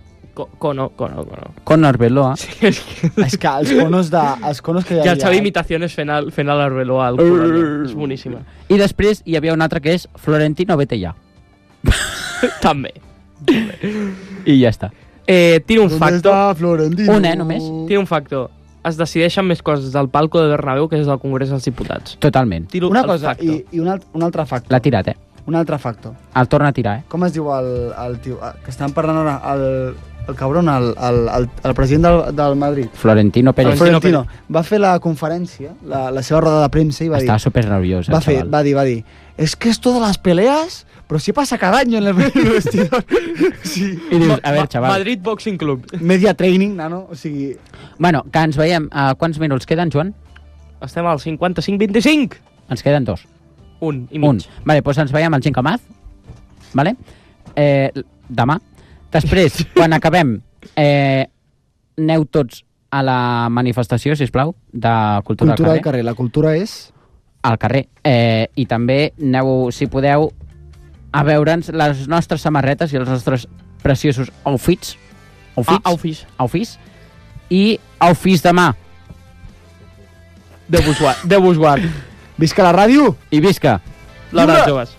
Cono Arbeloa. Sí, és que els conos que hi havia... Ja el Xavi imitacions fent l'Arbeloa al Colònia. És boníssima. I després hi havia un altre que és Florentino vete ja. També. I ja està. Tira un factor. Només. Tira un factor. Es decideixen més coses del palco de Bernabéu que és del Congrés dels Diputats. Totalment. Una cosa, i un altre factor. L'ha tirat, Un altre factor. El torna a tirar, Com es diu el tio? Que estan parlant ara, el cabron, el president del Madrid. Florentino Pérez. Florentino. Va fer la conferència, la seva roda de premsa i va dir... Estava super nerviós, chaval. Va dir, es que esto de las peleas, pero sí pasa cada año en el vestidor. Sí. I dius, a veure, chaval. Madrid Boxing Club. Media training, nano, o sigui... Bueno, que ens veiem. Quants minuts queden, Joan? Estem al 55-25. Ens queden 2. Un i mig. Vale, doncs ens veiem al Gincamaz. Vale? Demà. Després, quan acabem, aneu tots a la manifestació, sisplau, de Cultura al carrer. La cultura és... Al carrer. I també aneu, si podeu, a veure'ns les nostres samarretes i els nostres preciosos outfits. Outfits. I outfits demà. De Busguard. Visca la ràdio! I visca l'Hora dels Joves.